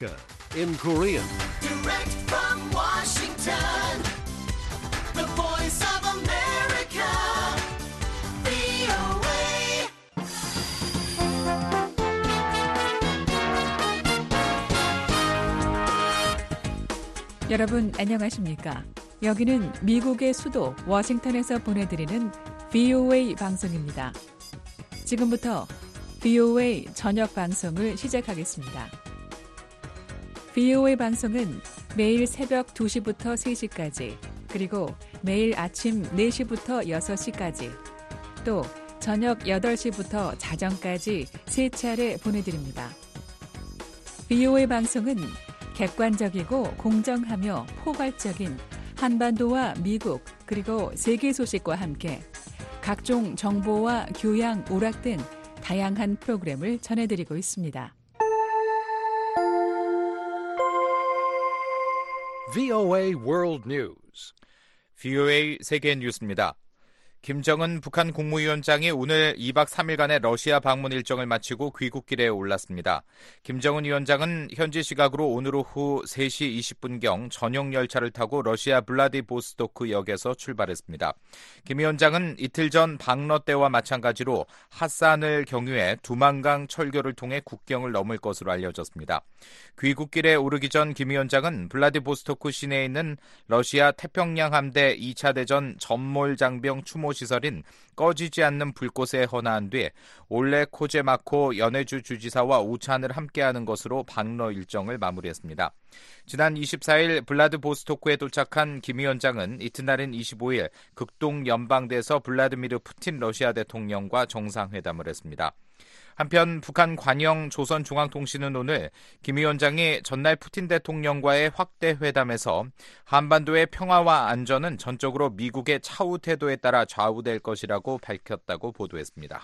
in Korean. Direct from Washington, the voice of America, VOA. 여러분 안녕하십니까? 여기는 미국의 수도 워싱턴에서 보내드리는 VOA 방송입니다. 지금부터 VOA 저녁 방송을 시작하겠습니다. VOA 방송은 매일 새벽 2시부터 3시까지, 그리고 매일 아침 4시부터 6시까지, 또 저녁 8시부터 자정까지 3차례 보내드립니다. VOA 방송은 객관적이고 공정하며 포괄적인 한반도와 미국 그리고 세계 소식과 함께 각종 정보와 교양, 오락 등 다양한 프로그램을 전해드리고 있습니다. VOA World News. VOA 세계 뉴스입니다. 김정은 북한 국무위원장이 오늘 2박 3일간의 러시아 방문 일정을 마치고 귀국길에 올랐습니다. 김정은 위원장은 현지 시각으로 오늘 오후 3시 20분경 전용 열차를 타고 러시아 블라디보스토크 역에서 출발했습니다. 김 위원장은 이틀 전 방러 때와 마찬가지로 핫산을 경유해 두만강 철교를 통해 국경을 넘을 것으로 알려졌습니다. 귀국길에 오르기 전 김 위원장은 블라디보스토크 시내에 있는 러시아 태평양 함대 2차 대전 전몰 장병 추모 시설인 꺼지지 않는 불꽃에 헌화한 뒤 올레 코제마코 연해주 주지사와 오찬을 함께하는 것으로 방러 일정을 마무리했습니다. 지난 24일 블라디보스토크에 도착한 김 위원장은 이튿날인 25일 극동 연방대에서 블라디미르 푸틴 러시아 대통령과 정상회담을 했습니다. 한편 북한 관영 조선중앙통신은 오늘 김 위원장이 전날 푸틴 대통령과의 확대 회담에서 한반도의 평화와 안전은 전적으로 미국의 차후 태도에 따라 좌우될 것이라고 밝혔다고 보도했습니다.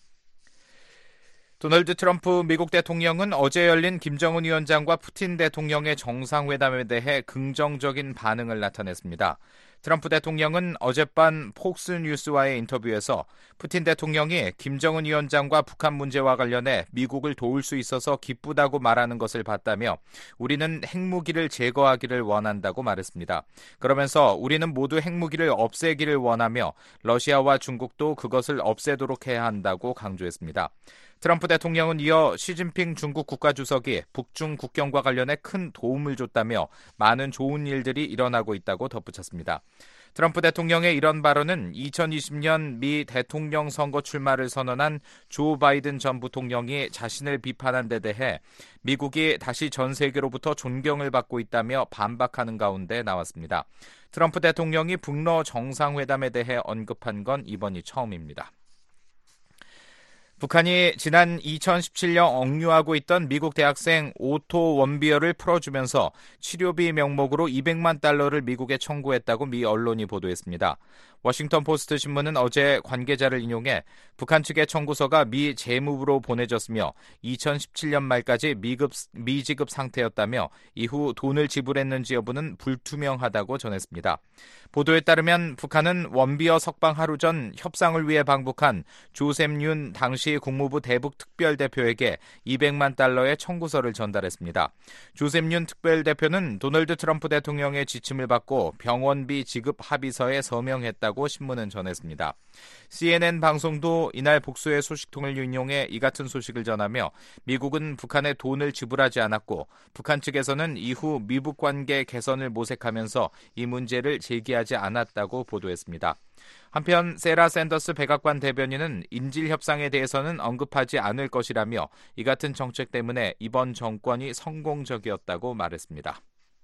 도널드 트럼프 미국 대통령은 어제 열린 김정은 위원장과 푸틴 대통령의 정상회담에 대해 긍정적인 반응을 나타냈습니다. 트럼프 대통령은 어젯밤 폭스뉴스와의 인터뷰에서 푸틴 대통령이 김정은 위원장과 북한 문제와 관련해 미국을 도울 수 있어서 기쁘다고 말하는 것을 봤다며 우리는 핵무기를 제거하기를 원한다고 말했습니다. 그러면서 우리는 모두 핵무기를 없애기를 원하며 러시아와 중국도 그것을 없애도록 해야 한다고 강조했습니다. 트럼프 대통령은 이어 시진핑 중국 국가주석이 북중 국경과 관련해 큰 도움을 줬다며 많은 좋은 일들이 일어나고 있다고 덧붙였습니다. 트럼프 대통령의 이런 발언은 2020년 미 대통령 선거 출마를 선언한 조 바이든 전 부통령이 자신을 비판한 데 대해 미국이 다시 전 세계로부터 존경을 받고 있다며 반박하는 가운데 나왔습니다. 트럼프 대통령이 북러 정상회담에 대해 언급한 건 이번이 처음입니다. 북한이 지난 2017년 억류하고 있던 미국 대학생 오토 원비어를 풀어주면서 치료비 명목으로 200만 달러를 미국에 청구했다고 미 언론이 보도했습니다. 워싱턴 포스트 신문은 어제 관계자를 인용해 북한 측의 청구서가 미 재무부로 보내졌으며 2017년 말까지 미지급 상태였다며 이후 돈을 지불했는지 여부는 불투명하다고 전했습니다. 보도에 따르면 북한은 원비어 석방 하루 전 협상을 위해 방북한 조셉 윤 당시 국무부 대북 특별대표에게 200만 달러의 청구서를 전달했습니다. 조셉 윤 특별대표는 도널드 트럼프 대통령의 지침을 받고 병원비 지급 합의서에 서명했다고 신문은 전했습니다. CNN 방송도 이날 복수의 소식통을 인용해 이 같은 소식을 전하며 미국은 북한에 돈을 지불하지 않았고 북한 측에서는 이후 미북 관계 개선을 모색하면서 이 문제를 제기하지 않았다고 보도했습니다. 한편 세라 샌더스 백악관 대변인은 인질 협상에 대해서는 언급하지 않을 것이라며 이 같은 정책 때문에 이번 정권이 성공적이었다고 말했습니다.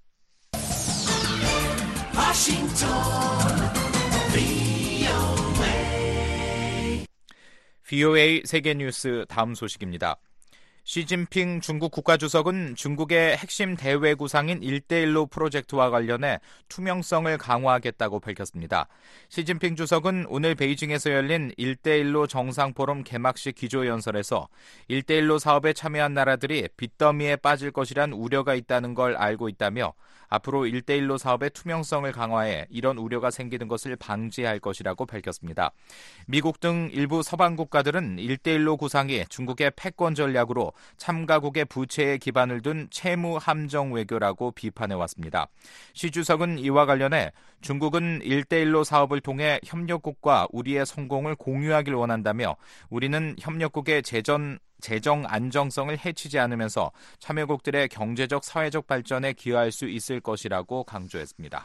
VOA 세계뉴스 다음 소식입니다. 시진핑 중국 국가주석은 중국의 핵심 대외구상인 1대1로 프로젝트와 관련해 투명성을 강화하겠다고 밝혔습니다. 시진핑 주석은 오늘 베이징에서 열린 1대1로 정상포럼 개막식 기조연설에서 1대1로 사업에 참여한 나라들이 빚더미에 빠질 것이란 우려가 있다는 걸 알고 있다며 앞으로 1대1로 사업의 투명성을 강화해 이런 우려가 생기는 것을 방지할 것이라고 밝혔습니다. 미국 등 일부 서방 국가들은 1대1로 구상이 중국의 패권 전략으로 참가국의 부채에 기반을 둔 채무 함정 외교라고 비판해왔습니다. 시 주석은 이와 관련해 중국은 1대1로 사업을 통해 협력국과 우리의 성공을 공유하길 원한다며 우리는 협력국의 재정 안정성을 해치지 않으면서 참여국들의 경제적 사회적 발전에 기여할 수 있을 것이라고 강조했습니다.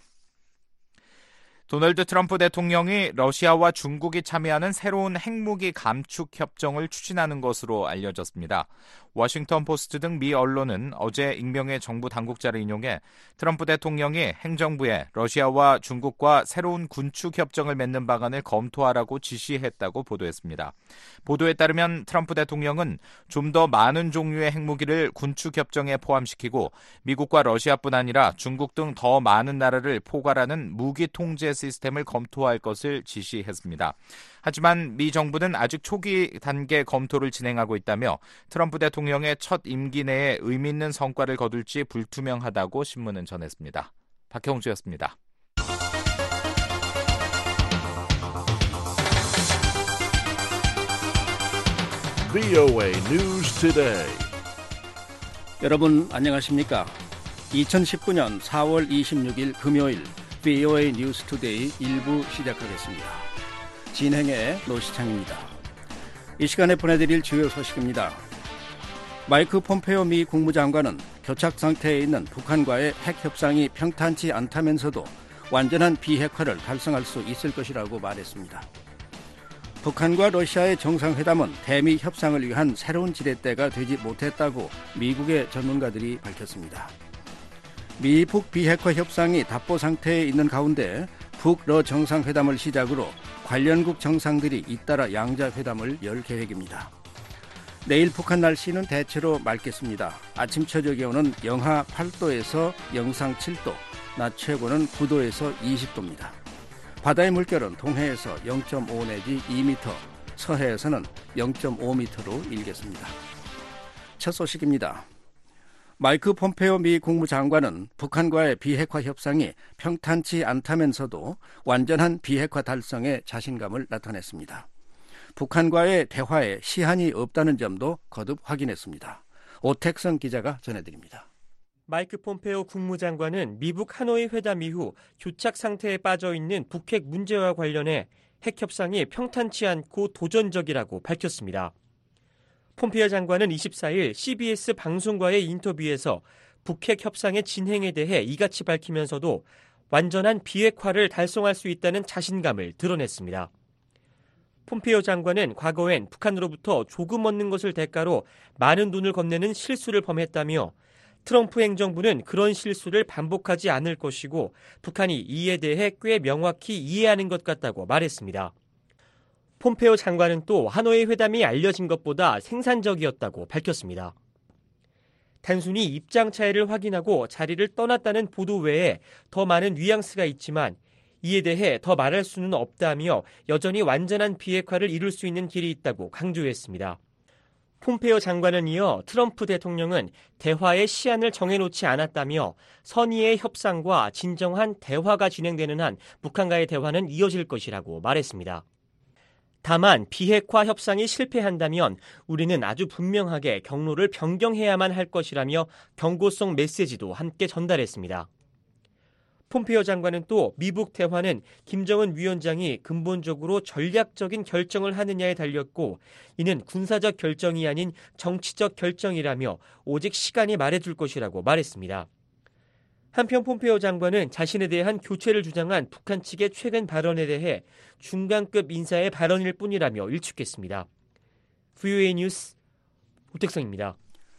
도널드 트럼프 대통령이 러시아와 중국이 참여하는 새로운 핵무기 감축 협정을 추진하는 것으로 알려졌습니다. 워싱턴 포스트 등 미 언론은 어제 익명의 정부 당국자를 인용해 트럼프 대통령이 행정부에 러시아와 중국과 새로운 군축 협정을 맺는 방안을 검토하라고 지시했다고 보도했습니다. 보도에 따르면 트럼프 대통령은 좀 더 많은 종류의 핵무기를 군축 협정에 포함시키고 미국과 러시아뿐 아니라 중국 등 더 많은 나라를 포괄하는 무기 통제 시스템을 검토할 것을 지시했습니다. 하지만 미 정부는 아직 초기 단계 검토를 진행하고 있다며 트럼프 대통령의 첫 임기 내에 의미 있는 성과를 거둘지 불투명하다고 신문은 전했습니다. 박형주였습니다. VOA News Today. 여러분 안녕하십니까? 2019년 4월 26일 금요일 VOA 뉴스 투데이 1부 시작하겠습니다. 진행의 노시창입니다. 이 시간에 보내드릴 주요 소식입니다. 마이크 폼페오 미 국무장관은 교착 상태에 있는 북한과의 핵 협상이 평탄치 않다면서도 완전한 비핵화를 달성할 수 있을 것이라고 말했습니다. 북한과 러시아의 정상회담은 대미 협상을 위한 새로운 지렛대가 되지 못했다고 미국의 전문가들이 밝혔습니다. 미북 비핵화 협상이 답보 상태에 있는 가운데 북러 정상회담을 시작으로 관련국 정상들이 잇따라 양자회담을 열 계획입니다. 내일 북한 날씨는 대체로 맑겠습니다. 아침 저녁 기온은 영하 8도에서 영상 7도, 낮 최고는 9도에서 20도입니다. 바다의 물결은 동해에서 0.5 내지 2m, 서해에서는 0.5m로 일겠습니다. 첫 소식입니다. 마이크 폼페오 미 국무장관은 북한과의 비핵화 협상이 평탄치 않다면서도 완전한 비핵화 달성에 자신감을 나타냈습니다. 북한과의 대화에 시한이 없다는 점도 거듭 확인했습니다. 오택성 기자가 전해드립니다. 마이크 폼페오 국무장관은 미북 하노이 회담 이후 교착 상태에 빠져 있는 북핵 문제와 관련해 핵 협상이 평탄치 않고 도전적이라고 밝혔습니다. 폼페오 장관은 24일 CBS 방송과의 인터뷰에서 북핵 협상의 진행에 대해 이같이 밝히면서도 완전한 비핵화를 달성할 수 있다는 자신감을 드러냈습니다. 폼페오 장관은 과거엔 북한으로부터 조금 얻는 것을 대가로 많은 돈을 건네는 실수를 범했다며 트럼프 행정부는 그런 실수를 반복하지 않을 것이고 북한이 이에 대해 꽤 명확히 이해하는 것 같다고 말했습니다. 폼페오 장관은 또 하노이 회담이 알려진 것보다 생산적이었다고 밝혔습니다. 단순히 입장 차이를 확인하고 자리를 떠났다는 보도 외에 더 많은 뉘앙스가 있지만 이에 대해 더 말할 수는 없다며 여전히 완전한 비핵화를 이룰 수 있는 길이 있다고 강조했습니다. 폼페오 장관은 이어 트럼프 대통령은 대화의 시한을 정해놓지 않았다며 선의의 협상과 진정한 대화가 진행되는 한 북한과의 대화는 이어질 것이라고 말했습니다. 다만 비핵화 협상이 실패한다면 우리는 아주 분명하게 경로를 변경해야만 할 것이라며 경고성 메시지도 함께 전달했습니다. 폼페오 장관은 또 미북 대화는 김정은 위원장이 근본적으로 전략적인 결정을 하느냐에 달렸고 이는 군사적 결정이 아닌 정치적 결정이라며 오직 시간이 말해줄 것이라고 말했습니다. 한편 폼페오 장관은 자신에 대한 교체를 주장한 북한 측의 최근 발언에 대해 중간급 인사의 발언일 뿐이라며 일축했습니다. VOA 뉴스 오택성입니다.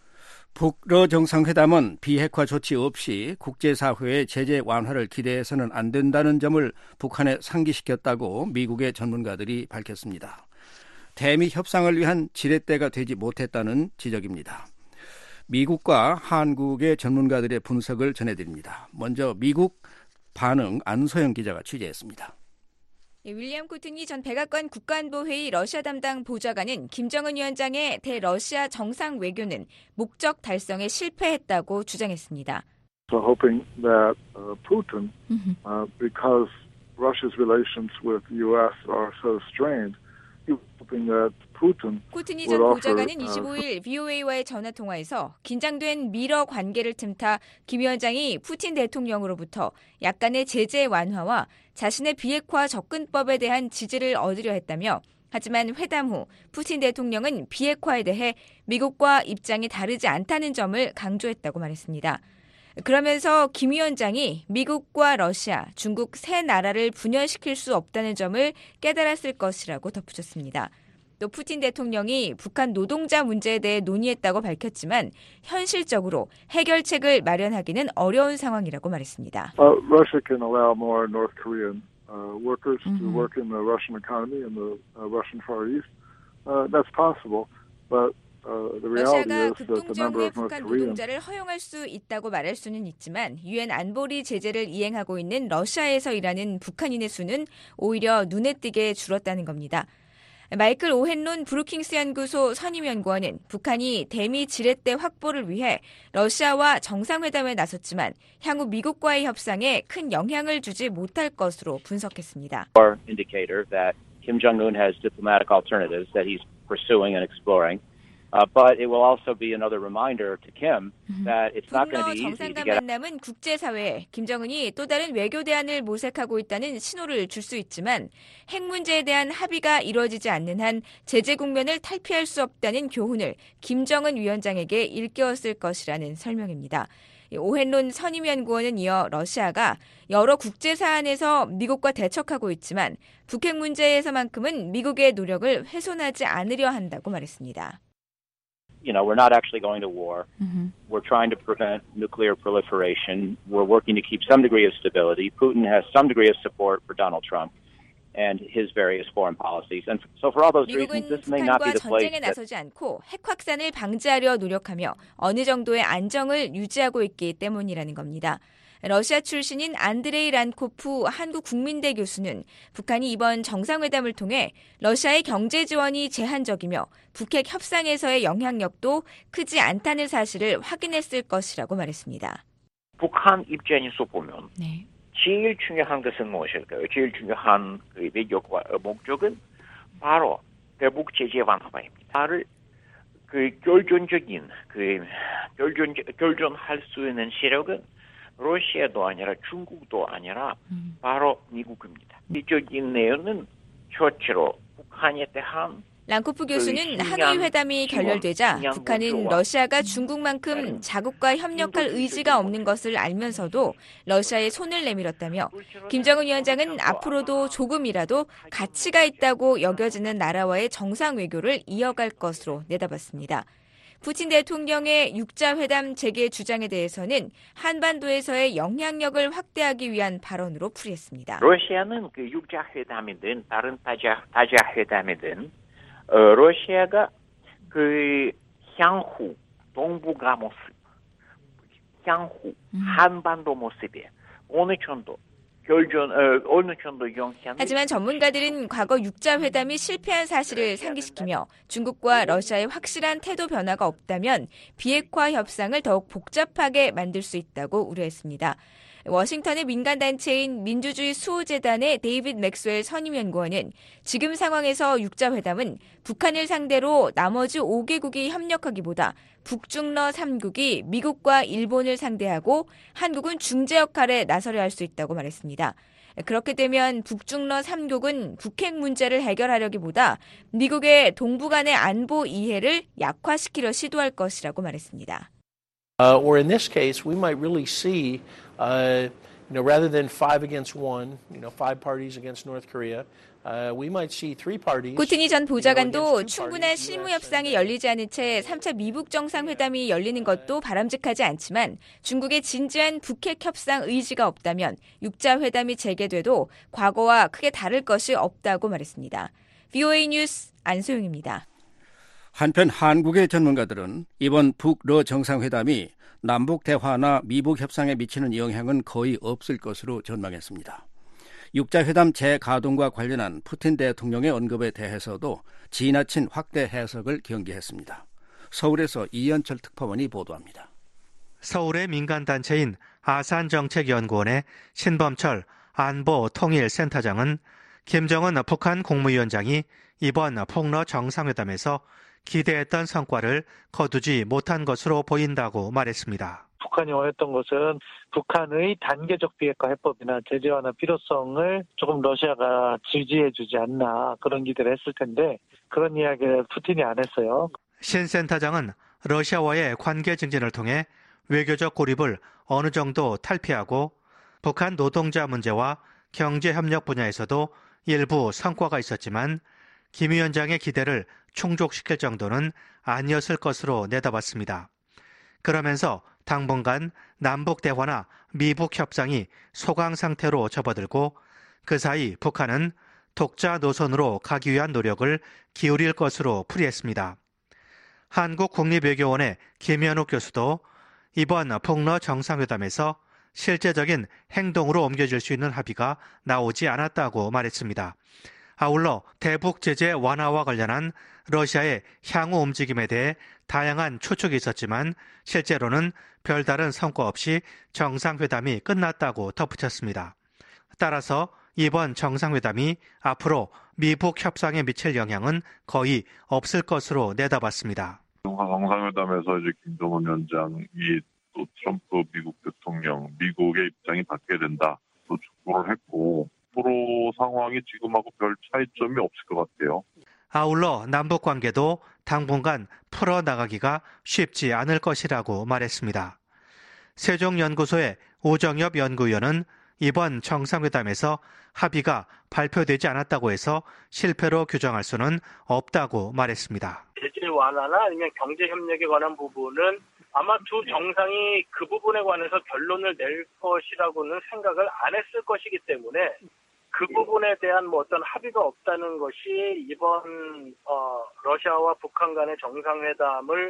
북러 정상회담은 비핵화 조치 없이 국제사회의 제재 완화를 기대해서는 안 된다는 점을 북한에 상기시켰다고 미국의 전문가들이 밝혔습니다. 대미 협상을 위한 지렛대가 되지 못했다는 지적입니다. 미국과 한국의 전문가들의 분석을 전해드립니다. 먼저 미국 반응 안소영 기자가 취재했습니다. 윌리엄 코트니 전 백악관 국가안보회의 러시아 담당 보좌관은 김정은 위원장의 대러시아 정상 외교는 목적 달성에 실패했다고 주장했습니다. So hoping that Putin, because Russia's relations with the U.S. are so strained, hoping that Putin 코트니 will 전 offer, 보좌관은 25일 VOA와의 전화통화에서 긴장된 미러 관계를 틈타 김 위원장이 푸틴 대통령으로부터 약간의 제재 완화와 자신의 비핵화 접근법에 대한 지지를 얻으려 했다며 하지만 회담 후 푸틴 대통령은 비핵화에 대해 미국과 입장이 다르지 않다는 점을 강조했다고 말했습니다. 그러면서 김 위원장이 미국과 러시아, 중국 세 나라를 분열시킬 수 없다는 점을 깨달았을 것이라고 덧붙였습니다. 또 푸틴 대통령이 북한 노동자 문제에 대해 논의했다고 밝혔지만 현실적으로 해결책을 마련하기는 어려운 상황이라고 말했습니다. Russia can allow more North Korean workers to work in the Russian economy in the Russian Far East. That's possible, but the reality 러시아가 is that the number 극동정의 of North 북한 Koreans 노동자를 허용할 수 있다고 말할 수는 있지만 유엔 안보리 제재를 이행하고 있는 러시아에서 일하는 북한인의 수는 오히려 눈에 띄게 줄었다는 겁니다. 마이클 오헨론 브루킹스 연구소 선임연구원은 북한이 대미 지렛대 확보를 위해 러시아와 정상회담에 나섰지만 향후 미국과의 협상에 큰 영향을 주지 못할 것으로 분석했습니다. Indicator that Kim Jong-un has diplomatic alternatives that he's pursuing and exploring. But it will also be another reminder to Kim that it's not going to be easy to 정상간 get. 만남은 국제사회에 김정은이 또 다른 외교 대안을 모색하고 있다는 신호를 줄 수 있지만 핵 문제에 대한 합의가 이루어지지 않는 한 제재 국면을 탈피할 수 없다는 교훈을 김정은 위원장에게 일깨웠을 것이라는 설명입니다. 오헨론 선임연구원은 이어 러시아가 여러 국제 사안에서 미국과 대척하고 있지만 북핵 문제에서만큼은 미국의 노력을 훼손하지 않으려 한다고 말했습니다. You know, we're not actually going to war. We're trying to prevent nuclear proliferation. We're working to keep some degree of stability. Putin has some degree of support for Donald Trump and his various foreign policies. And so for all those reasons, 미국은 this may not be 북한과 the place 전쟁에 that 나서지 않고 핵 확산을 방지하려 노력하며 어느 정도의 안정을 유지하고 있기 때문이라는 겁니다. 러시아 출신인 안드레이 란코프 한국국민대 교수는 북한이 이번 정상회담을 통해 러시아의 경제 지원이 제한적이며 북핵 협상에서의 영향력도 크지 않다는 사실을 확인했을 것이라고 말했습니다. 북한 입장에서 보면 네. 제일 중요한 것은 무엇일까요? 제일 중요한 그 외교의 목적은 바로 대북 제재 완화입니다. 그 결정적인 결정할 수 있는 세력은 러시아도 아니라 중국도 아니라 바로 미국입니다. 이적인 내용은 첫째로 북한에 대한 랑코프 교수는 하노이 회담이 결렬되자 북한은 러시아가 중국만큼 자국과 협력할 의지가 없는 것을 알면서도 러시아에 손을 내밀었다며 김정은 위원장은 앞으로도 조금이라도 가치가 있다고 여겨지는 나라와의 정상 외교를 이어갈 것으로 내다봤습니다. 푸틴 대통령의 육자회담 재개 주장에 대해서는 한반도에서의 영향력을 확대하기 위한 발언으로 풀이했습니다. 러시아는 그 육자회담이든 다른 다자회담이든 러시아가 그 향후 동북아 모습, 향후 한반도 모습에 어느 정도 영향이. 하지만 전문가들은 과거 육자회담이 실패한 사실을 상기시키며 중국과 러시아의 확실한 태도 변화가 없다면 비핵화 협상을 더욱 복잡하게 만들 수 있다고 우려했습니다. 워싱턴의 민간단체인 민주주의 수호재단의 데이빗 맥스웰 선임연구원은 지금 상황에서 육자회담은 북한을 상대로 나머지 5개국이 협력하기보다 북중러 3국이 미국과 일본을 상대하고 한국은 중재 역할에 나서려 할 수 있다고 말했습니다. 그렇게 되면 북중러 3국은 북핵 문제를 해결하려기보다 미국의 동북 간의 안보 이해를 약화시키려 시도할 것이라고 말했습니다. Or in this case, we might really see, rather than 5 against 1, 5 parties against North Korea, we might see 3 parties. 코트니 전 보좌관도 충분한 실무 협상이 열리지 않은 채 3차 미북 정상회담이 열리는 것도 바람직하지 않지만 중국의 진지한 북핵 협상 의지가 없다면 육자 회담이 재개돼도 과거와 크게 다를 것이 없다고 말했습니다. VOA 뉴스 안소영입니다. 한편 한국의 전문가들은 이번 북러 정상회담이 남북 대화나 미북 협상에 미치는 영향은 거의 없을 것으로 전망했습니다. 육자회담 재가동과 관련한 푸틴 대통령의 언급에 대해서도 지나친 확대 해석을 경계했습니다. 서울에서 이현철 특파원이 보도합니다. 서울의 민간단체인 아산정책연구원의 신범철 안보통일센터장은 김정은 북한 국무위원장이 이번 폭러 정상회담에서 기대했던 성과를 거두지 못한 것으로 보인다고 말했습니다. 북한이 원했던 것은 북한의 단계적 비핵화 해법이나 제재 완화 필요성을 조금 러시아가 지지해주지 않나 그런 기대를 했을 텐데 그런 이야기를 푸틴이 안 했어요. 신 센터장은 러시아와의 관계 증진을 통해 외교적 고립을 어느 정도 탈피하고 북한 노동자 문제와 경제협력 분야에서도 일부 성과가 있었지만 김 위원장의 기대를 충족시킬 정도는 아니었을 것으로 내다봤습니다. 그러면서 당분간 남북 대화나 미북 협상이 소강 상태로 접어들고 그 사이 북한은 독자 노선으로 가기 위한 노력을 기울일 것으로 풀이했습니다. 한국국립외교원의 김현욱 교수도 이번 폭러 정상회담에서 실제적인 행동으로 옮겨질 수 있는 합의가 나오지 않았다고 말했습니다. 아울러 대북 제재 완화와 관련한 러시아의 향후 움직임에 대해 다양한 추측이 있었지만 실제로는 별다른 성과 없이 정상회담이 끝났다고 덧붙였습니다. 따라서 이번 정상회담이 앞으로 미북 협상에 미칠 영향은 거의 없을 것으로 내다봤습니다. 정상회담에서 이제 김정은 위원장이 또 트럼프 미국 대통령, 미국의 입장이 바뀌게 된다 또 촉구를 했고 앞으로 상황이 지금하고 별 차이점이 없을 것 같아요. 아울러 남북 관계도 당분간 풀어나가기가 쉽지 않을 것이라고 말했습니다. 세종연구소의 오정엽 연구위원은 이번 정상회담에서 합의가 발표되지 않았다고 해서 실패로 규정할 수는 없다고 말했습니다. 제재 완화나 아니면 경제 협력에 관한 부분은 아마 두 정상이 그 부분에 관해서 결론을 낼 것이라고는 생각을 안 했을 것이기 때문에 그 부분에 대한 어떤 합의가 없다는 것이 이번 러시아와 북한 간의 정상회담을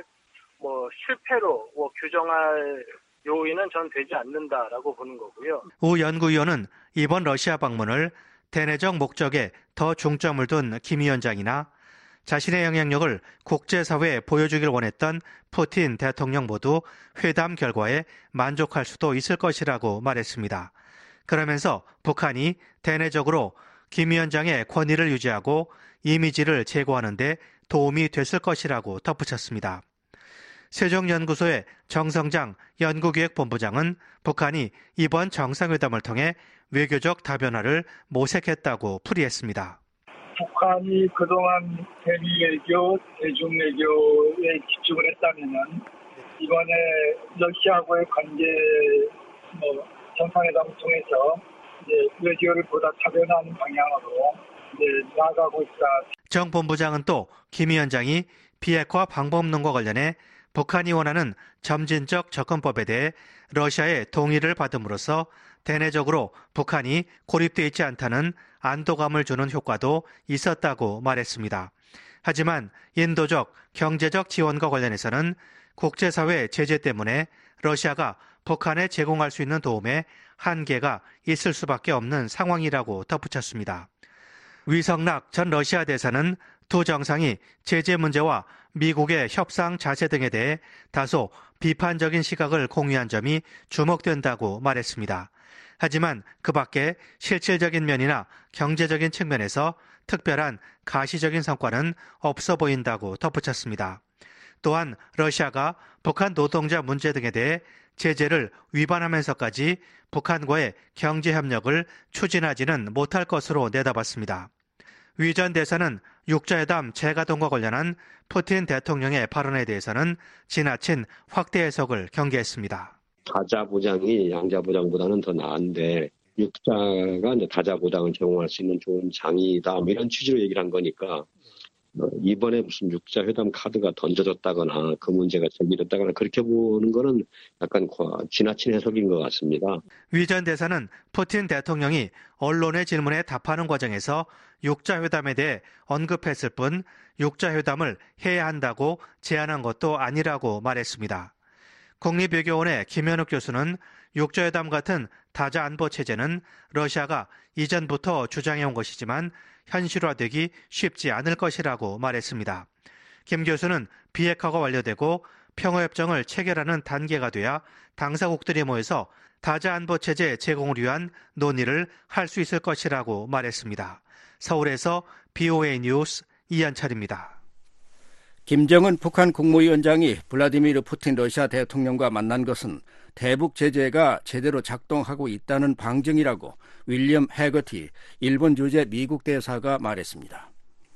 실패로 규정할 요인은 전 되지 않는다라고 보는 거고요. 우 연구위원은 이번 러시아 방문을 대내적 목적에 더 중점을 둔 김 위원장이나 자신의 영향력을 국제사회에 보여주길 원했던 푸틴 대통령 모두 회담 결과에 만족할 수도 있을 것이라고 말했습니다. 그러면서 북한이 대내적으로 김 위원장의 권위를 유지하고 이미지를 제고하는 데 도움이 됐을 것이라고 덧붙였습니다. 세종연구소의 정성장 연구기획본부장은 북한이 이번 정상회담을 통해 외교적 다변화를 모색했다고 풀이했습니다. 북한이 그동안 대미외교, 대중외교에 집중을 했다면 이번에 러시아하고의 관계 정상회담을 통해서 외교를 보다 다변화하는 방향으로 나아가고 있다. 정 본부장은 또 김 위원장이 비핵화 방법론과 관련해 북한이 원하는 점진적 접근법에 대해 러시아의 동의를 받음으로써 대내적으로 북한이 고립돼 있지 않다는 안도감을 주는 효과도 있었다고 말했습니다. 하지만 인도적, 경제적 지원과 관련해서는 국제사회 제재 때문에 러시아가 북한에 제공할 수 있는 도움에 한계가 있을 수밖에 없는 상황이라고 덧붙였습니다. 위성락 전 러시아 대사는 두 정상이 제재 문제와 미국의 협상 자세 등에 대해 다소 비판적인 시각을 공유한 점이 주목된다고 말했습니다. 하지만 그 밖에 실질적인 면이나 경제적인 측면에서 특별한 가시적인 성과는 없어 보인다고 덧붙였습니다. 또한 러시아가 북한 노동자 문제 등에 대해 제재를 위반하면서까지 북한과의 경제협력을 추진하지는 못할 것으로 내다봤습니다. 위 전 대사는 육자회담 재가동과 관련한 푸틴 대통령의 발언에 대해서는 지나친 확대 해석을 경계했습니다. 다자보장이 양자보장보다는 더 나은데 육자가 이제 다자보장을 제공할 수 있는 좋은 장이다 이런 취지로 얘기를 한 거니까 이번에 무슨 육자 회담 카드가 던져졌다거나 그 문제가 제기됐다거나 그렇게 보는 거는 약간 지나친 해석인 것 같습니다. 위 전 대사는 푸틴 대통령이 언론의 질문에 답하는 과정에서 육자 회담에 대해 언급했을 뿐 육자 회담을 해야 한다고 제안한 것도 아니라고 말했습니다. 국립외교원의 김현욱 교수는 육자회담 같은 다자 안보 체제는 러시아가 이전부터 주장해온 것이지만 현실화되기 쉽지 않을 것이라고 말했습니다. 김 교수는 비핵화가 완료되고 평화협정을 체결하는 단계가 돼야 당사국들이 모여서 다자안보체제 제공을 위한 논의를 할 수 있을 것이라고 말했습니다. 서울에서 BOA 뉴스 이한철입니다. 김정은 북한 국무위원장이 블라디미르 푸틴 러시아 대통령과 만난 것은 대북 제재가 제대로 작동하고 있다는 방증이라고 윌리엄 해거티 일본 주재 미국 대사가 말했습니다.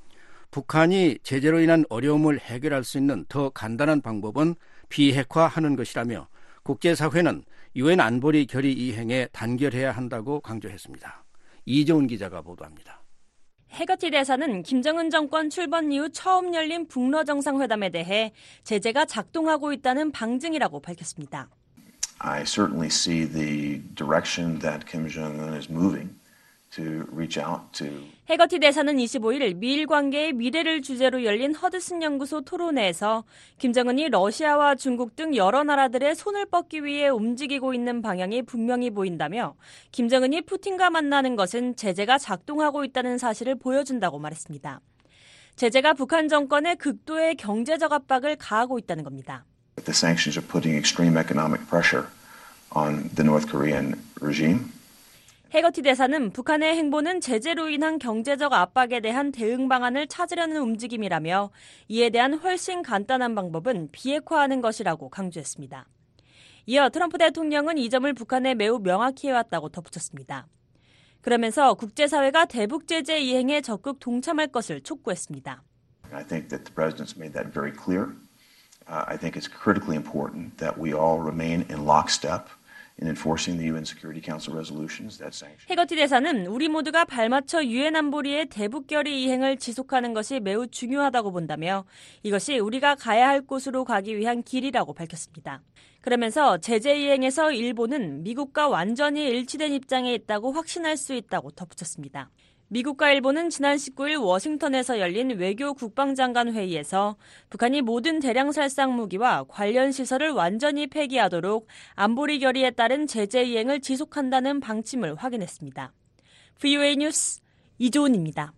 북한이 제재로 인한 어려움을 해결할 수 있는 더 간단한 방법은 비핵화하는 것이라며 국제사회는 유엔 안보리 결의 이행에 단결해야 한다고 강조했습니다. 이재훈 기자가 보도합니다. 해거티 대사는 김정은 정권 출범 이후 처음 열린 북러 정상회담에 대해 제재가 작동하고 있다는 방증이라고 밝혔습니다. I certainly see the direction that Kim Jong-un is moving to reach out to. 해거티 대사는 25일 미일 관계의 미래를 주제로 열린 허드슨 연구소 토론회에서 김정은이 러시아와 중국 등 여러 나라들의 손을 뻗기 위해 움직이고 있는 방향이 분명히 보인다며 김정은이 푸틴과 만나는 것은 제재가 작동하고 있다는 사실을 보여준다고 말했습니다. 제재가 북한 정권의 극도의 경제적 압박을 가하고 있다는 겁니다. The sanctions are putting extreme economic pressure on the North Korean regime. 해거티 대사는 북한의 행보는 제재로 인한 경제적 압박에 대한 대응 방안을 찾으려는 움직임이라며 이에 대한 훨씬 간단한 방법은 비핵화하는 것이라고 강조했습니다. 이어 트럼프 대통령은 이 점을 북한에 매우 명확히 해왔다고 덧붙였습니다. 그러면서 국제사회가 대북 제재 이행에 적극 동참할 것을 촉구했습니다. I think that the president's made that very clear. I think it's critically important that we all remain in lockstep in enforcing the UN Security Council resolutions that sanction. 해거티 대사는 우리 모두가 발맞춰 유엔 안보리의 대북 결의 이행을 지속하는 것이 매우 중요하다고 본다며 이것이 우리가 가야 할 곳으로 가기 위한 길이라고 밝혔습니다. 그러면서 제재 이행에서 일본은 미국과 완전히 일치된 입장에 있다고 확신할 수 있다고 덧붙였습니다. 미국과 일본은 지난 19일 워싱턴에서 열린 외교 국방장관 회의에서 북한이 모든 대량 살상 무기와 관련 시설을 완전히 폐기하도록 안보리 결의에 따른 제재 이행을 지속한다는 방침을 확인했습니다. VOA 뉴스 이조은입니다.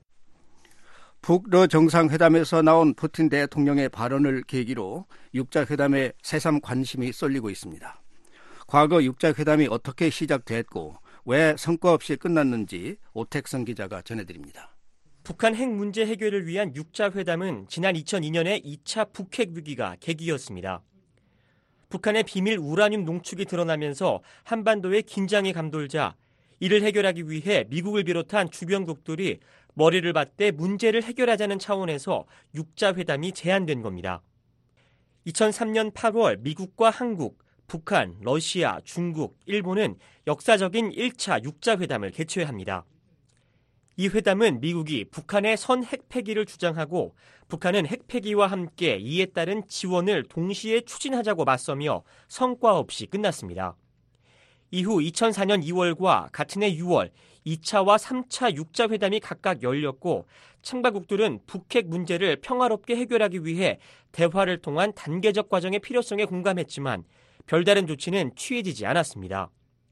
북러 정상회담에서 나온 푸틴 대통령의 발언을 계기로 육자회담에 새삼 관심이 쏠리고 있습니다. 과거 육자회담이 어떻게 시작됐고 왜 성과 없이 끝났는지 오택성 기자가 전해드립니다. 북한 핵 문제 해결을 위한 6자 회담은 지난 2002년에 2차 북핵 위기가 계기였습니다. 북한의 비밀 우라늄 농축이 드러나면서 한반도에 긴장이 감돌자 이를 해결하기 위해 미국을 비롯한 주변국들이 머리를 맞대 문제를 해결하자는 차원에서 6자 회담이 제안된 겁니다. 2003년 8월 미국과 한국, 북한, 러시아, 중국, 일본은 역사적인 1차 6자 회담을 개최합니다. 이 회담은 미국이 북한의 선 핵폐기를 주장하고 북한은 핵폐기와 함께 이에 따른 지원을 동시에 추진하자고 맞서며 성과 없이 끝났습니다. 이후 2004년 2월과 같은 해 6월 2차와 3차 6자 회담이 각각 열렸고 참가국들은 북핵 문제를 평화롭게 해결하기 위해 대화를 통한 단계적 과정의 필요성에 공감했지만 별다른 조치는 취해지지 않았습니다.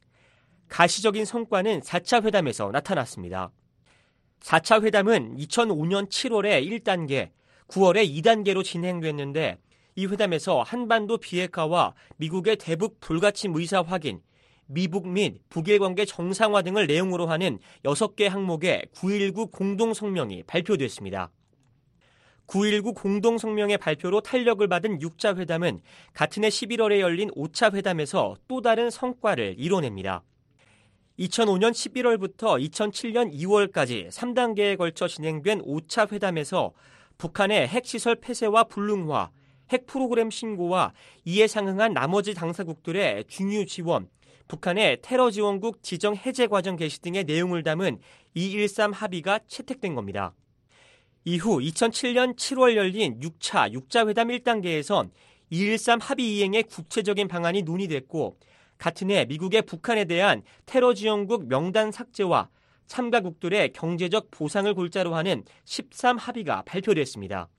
가시적인 성과는 4차 회담에서 나타났습니다. 4차 회담은 2005년 7월에 1단계, 9월에 2단계로 진행됐는데 이 회담에서 한반도 비핵화와 미국의 대북 불가침 의사 확인, 미북 및 북일 관계 정상화 등을 내용으로 하는 6개 항목의 9.19 공동성명이 발표됐습니다. 9.19 공동성명의 발표로 탄력을 받은 6자 회담은 같은 해 11월에 열린 5차 회담에서 또 다른 성과를 이뤄냅니다. 2005년 11월부터 2007년 2월까지 3단계에 걸쳐 진행된 5차 회담에서 북한의 핵시설 폐쇄와 불능화, 핵 프로그램 신고와 이에 상응한 나머지 당사국들의 중유 지원, 북한의 테러 지원국 지정 해제 과정 개시 등의 내용을 담은 213 합의가 채택된 겁니다. 이후 2007년 7월 열린 6차 6자 회담 1단계에선 213 합의 이행의 구체적인 방안이 논의됐고 같은 해 미국의 북한에 대한 테러 지원국 명단 삭제와 참가국들의 경제적 보상을 골자로 하는 13 합의가 발표됐습니다.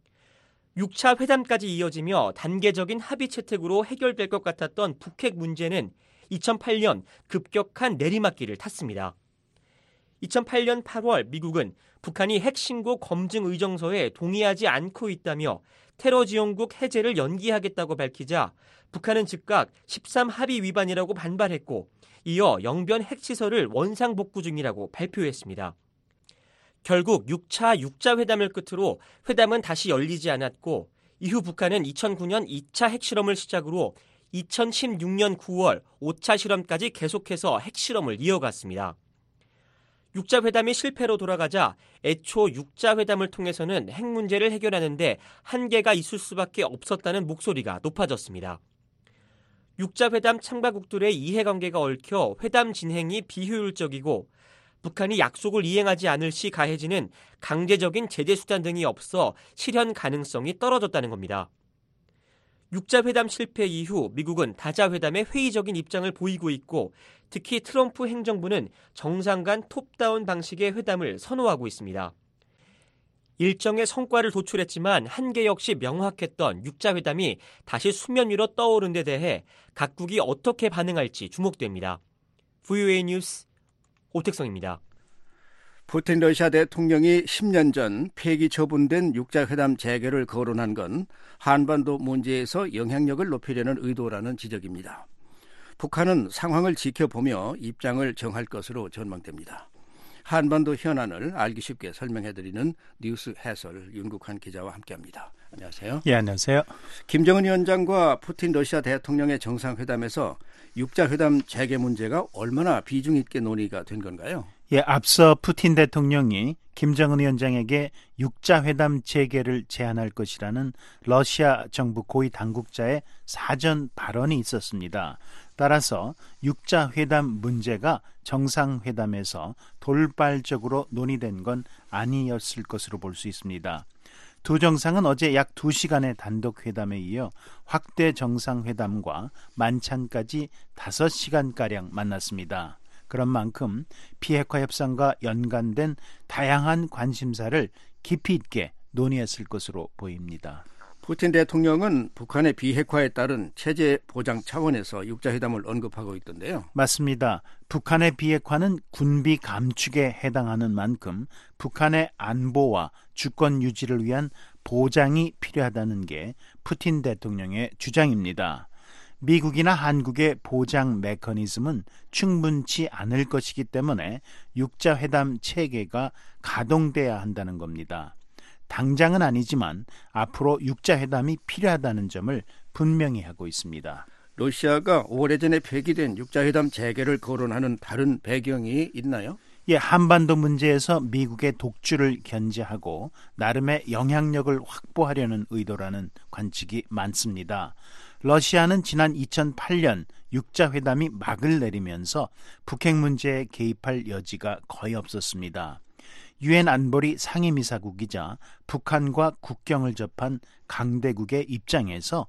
6차 회담까지 이어지며 단계적인 합의 채택으로 해결될 것 같았던 북핵 문제는 2008년 급격한 내리막길을 탔습니다. 2008년 8월 미국은 북한이 핵신고 검증 의정서에 동의하지 않고 있다며 테러 지원국 해제를 연기하겠다고 밝히자 북한은 즉각 13 합의 위반이라고 반발했고 이어 영변 핵시설을 원상복구 중이라고 발표했습니다. 결국 6차 육자회담을 끝으로 회담은 다시 열리지 않았고 이후 북한은 2009년 2차 핵실험을 시작으로 2016년 9월 5차 실험까지 계속해서 핵실험을 이어갔습니다. 육자회담이 실패로 돌아가자 애초 육자회담을 통해서는 핵 문제를 해결하는 데 한계가 있을 수밖에 없었다는 목소리가 높아졌습니다. 육자회담 참가국들의 이해관계가 얽혀 회담 진행이 비효율적이고 북한이 약속을 이행하지 않을 시 가해지는 강제적인 제재 수단 등이 없어 실현 가능성이 떨어졌다는 겁니다. 육자회담 실패 이후 미국은 다자회담에 회의적인 입장을 보이고 있고 특히 트럼프 행정부는 정상 간 톱다운 방식의 회담을 선호하고 있습니다. 일정의 성과를 도출했지만 한계 역시 명확했던 육자회담이 다시 수면 위로 떠오른 데 대해 각국이 어떻게 반응할지 주목됩니다. VOA 뉴스 오택성입니다. 푸틴 러시아 대통령이 10년 전 폐기 처분된 육자회담 재개를 거론한 건 한반도 문제에서 영향력을 높이려는 의도라는 지적입니다. 북한은 상황을 지켜보며 입장을 정할 것으로 전망됩니다. 한반도 현안을 알기 쉽게 설명해드리는 뉴스 해설 윤국환 기자와 함께합니다. 안녕하세요. 예, 안녕하세요. 김정은 위원장과 푸틴 러시아 대통령의 정상회담에서 육자회담 재개 문제가 얼마나 비중 있게 논의가 된 건가요? 예, 앞서 푸틴 대통령이 김정은 위원장에게 육자회담 재개를 제안할 것이라는 러시아 정부 고위 당국자의 사전 발언이 있었습니다. 따라서 육자회담 문제가 정상회담에서 돌발적으로 논의된 건 아니었을 것으로 볼 수 있습니다. 두 정상은 어제 약 2시간의 단독 회담에 이어 확대 정상회담과 만찬까지 5시간가량 만났습니다. 그런 만큼 비핵화 협상과 연관된 다양한 관심사를 깊이 있게 논의했을 것으로 보입니다. 푸틴 대통령은 북한의 비핵화에 따른 체제 보장 차원에서 육자회담을 언급하고 있던데요. 맞습니다. 북한의 비핵화는 군비 감축에 해당하는 만큼 북한의 안보와 주권 유지를 위한 보장이 필요하다는 게 푸틴 대통령의 주장입니다. 미국이나 한국의 보장 메커니즘은 충분치 않을 것이기 때문에 육자회담 체계가 가동돼야 한다는 겁니다. 당장은 아니지만 앞으로 육자회담이 필요하다는 점을 분명히 하고 있습니다. 러시아가 오래전에 폐기된 육자회담 재개를 거론하는 다른 배경이 있나요? 예, 한반도 문제에서 미국의 독주를 견제하고 나름의 영향력을 확보하려는 의도라는 관측이 많습니다. 러시아는 지난 2008년 육자회담이 막을 내리면서 북핵 문제에 개입할 여지가 거의 없었습니다. 유엔 안보리 상임이사국이자 북한과 국경을 접한 강대국의 입장에서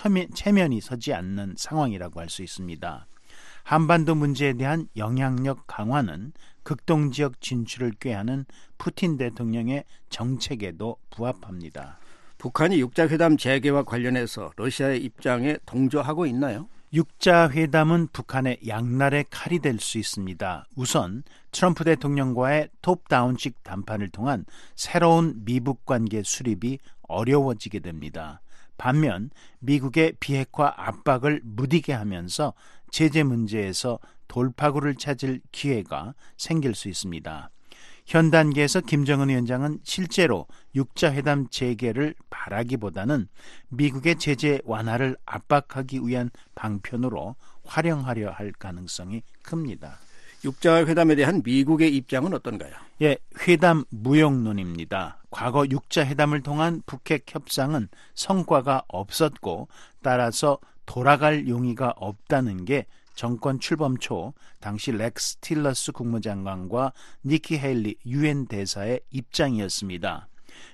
체면이 서지 않는 상황이라고 할 수 있습니다. 한반도 문제에 대한 영향력 강화는 극동지역 진출을 꾀하는 푸틴 대통령의 정책에도 부합합니다. 북한이 육자회담 재개와 관련해서 러시아의 입장에 동조하고 있나요? 육자회담은 북한의 양날의 칼이 될 수 있습니다. 우선 트럼프 대통령과의 톱다운식談判을 통한 새로운 미북 관계 수립이 어려워지게 됩니다. 반면 미국의 비핵화 압박을 무디게 하면서 제재 문제에서 돌파구를 찾을 기회가 생길 수 있습니다. 현 단계에서 김정은 위원장은 실제로 육자회담 재개를 바라기보다는 미국의 제재 완화를 압박하기 위한 방편으로 활용하려 할 가능성이 큽니다. 육자회담에 대한 미국의 입장은 어떤가요? 예, 회담 무용론입니다. 과거 육자회담을 통한 북핵 협상은 성과가 없었고 따라서 돌아갈 용의가 없다는 게 정권 출범 초 당시 렉스 틸러스 국무장관과 니키 헤일리 유엔 대사의 입장이었습니다.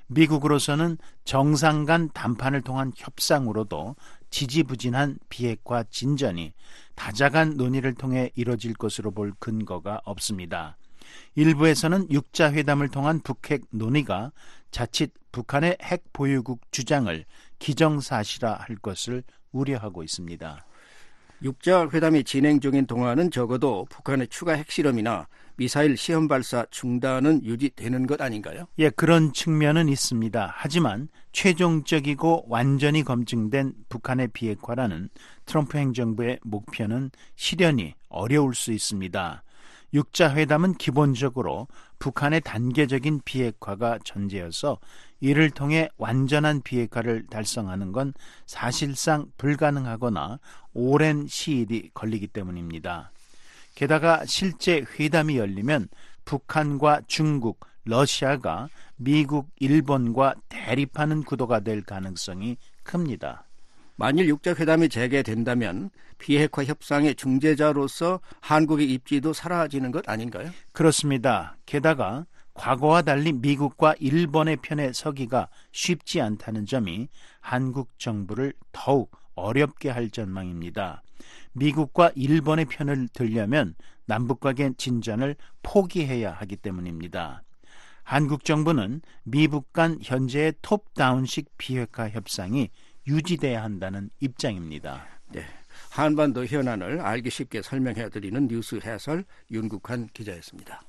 미국으로서는 정상 간談判을 통한 협상으로도 지지부진한 비핵화 진전이 다자간 논의를 통해 이뤄질 것으로 볼 근거가 없습니다. 일부에서는 육자회담을 통한 북핵 논의가 자칫 북한의 핵 보유국 주장을 기정사실화할 것을 우려하고 있습니다. 육자 회담이 진행 중인 동안은 적어도 북한의 추가 핵실험이나 미사일 시험 발사 중단은 유지되는 것 아닌가요? 예, 그런 측면은 있습니다. 하지만 최종적이고 완전히 검증된 북한의 비핵화라는 트럼프 행정부의 목표는 실현이 어려울 수 있습니다. 육자 회담은 기본적으로 북한의 단계적인 비핵화가 전제여서 이를 통해 완전한 비핵화를 달성하는 건 사실상 불가능하거나 오랜 시일이 걸리기 때문입니다. 게다가 실제 회담이 열리면 북한과 중국, 러시아가 미국, 일본과 대립하는 구도가 될 가능성이 큽니다. 만일 육자회담이 재개된다면 비핵화 협상의 중재자로서 한국의 입지도 사라지는 것 아닌가요? 그렇습니다. 게다가 과거와 달리 미국과 일본의 편에 서기가 쉽지 않다는 점이 한국 정부를 더욱 어렵게 할 전망입니다. 미국과 일본의 편을 들려면 남북과의 진전을 포기해야 하기 때문입니다. 한국 정부는 미북 간 현재의 톱다운식 비핵화 협상이 유지돼야 한다는 입장입니다. 네, 한반도 현안을 알기 쉽게 설명해드리는 뉴스 해설 윤국환 기자였습니다.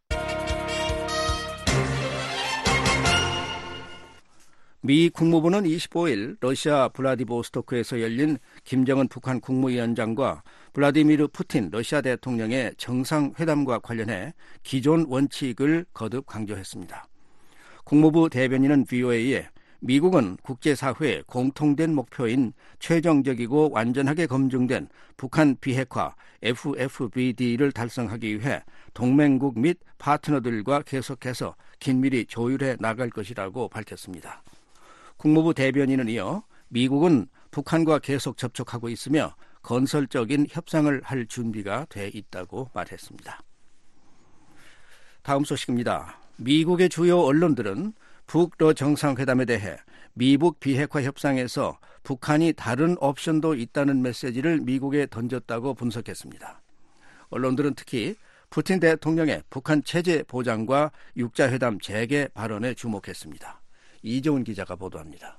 미 국무부는 25일 러시아 블라디보스토크에서 열린 김정은 북한 국무위원장과 블라디미르 푸틴 러시아 대통령의 정상회담과 관련해 기존 원칙을 거듭 강조했습니다. 국무부 대변인은 VOA에 미국은 국제사회의 공통된 목표인 최종적이고 완전하게 검증된 북한 비핵화 FFBD를 달성하기 위해 동맹국 및 파트너들과 계속해서 긴밀히 조율해 나갈 것이라고 밝혔습니다. 국무부 대변인은 이어 미국은 북한과 계속 접촉하고 있으며 건설적인 협상을 할 준비가 돼 있다고 말했습니다. 다음 소식입니다. 미국의 주요 언론들은 북러 정상회담에 대해 미북 비핵화 협상에서 북한이 다른 옵션도 있다는 메시지를 미국에 던졌다고 분석했습니다. 언론들은 특히 푸틴 대통령의 북한 체제 보장과 육자회담 재개 발언에 주목했습니다. 이종훈 기자가 보도합니다.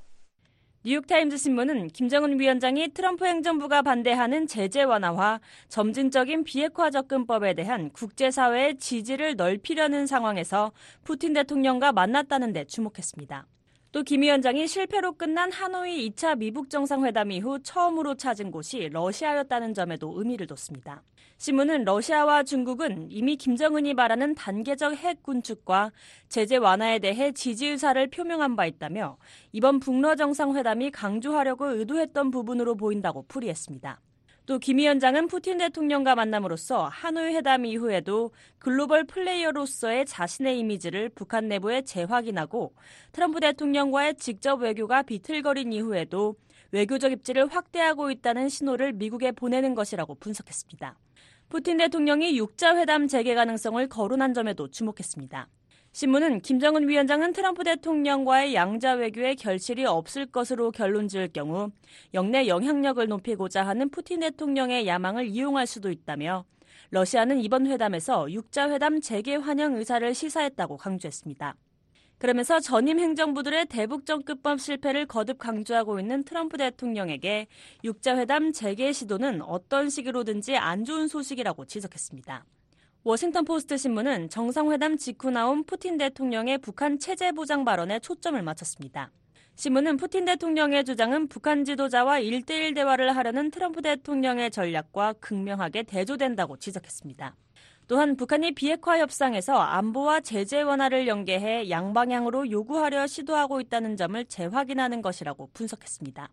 뉴욕타임즈 신문은 김정은 위원장이 트럼프 행정부가 반대하는 제재 완화와 점진적인 비핵화 접근법에 대한 국제사회의 지지를 넓히려는 상황에서 푸틴 대통령과 만났다는 데 주목했습니다. 또 김 위원장이 실패로 끝난 하노이 2차 미북 정상회담 이후 처음으로 찾은 곳이 러시아였다는 점에도 의미를 뒀습니다. 신문은 러시아와 중국은 이미 김정은이 말하는 단계적 핵 군축과 제재 완화에 대해 지지 의사를 표명한 바 있다며 이번 북러 정상회담이 강조하려고 의도했던 부분으로 보인다고 풀이했습니다. 또 김 위원장은 푸틴 대통령과 만남으로써 하노이 회담 이후에도 글로벌 플레이어로서의 자신의 이미지를 북한 내부에 재확인하고 트럼프 대통령과의 직접 외교가 비틀거린 이후에도 외교적 입지를 확대하고 있다는 신호를 미국에 보내는 것이라고 분석했습니다. 푸틴 대통령이 육자회담 재개 가능성을 거론한 점에도 주목했습니다. 신문은 김정은 위원장은 트럼프 대통령과의 양자 외교에 결실이 없을 것으로 결론 지을 경우 영내 영향력을 높이고자 하는 푸틴 대통령의 야망을 이용할 수도 있다며 러시아는 이번 회담에서 육자회담 재개 환영 의사를 시사했다고 강조했습니다. 그러면서 전임 행정부들의 대북정급법 실패를 거듭 강조하고 있는 트럼프 대통령에게 육자회담 재개 시도는 어떤 식으로든지 안 좋은 소식이라고 지적했습니다. 워싱턴 포스트 신문은 정상회담 직후 나온 푸틴 대통령의 북한 체제 보장 발언에 초점을 맞췄습니다. 신문은 푸틴 대통령의 주장은 북한 지도자와 1대1 대화를 하려는 트럼프 대통령의 전략과 극명하게 대조된다고 지적했습니다. 또한 북한이 비핵화 협상에서 안보와 제재 완화를 연계해 양방향으로 요구하려 시도하고 있다는 점을 재확인하는 것이라고 분석했습니다.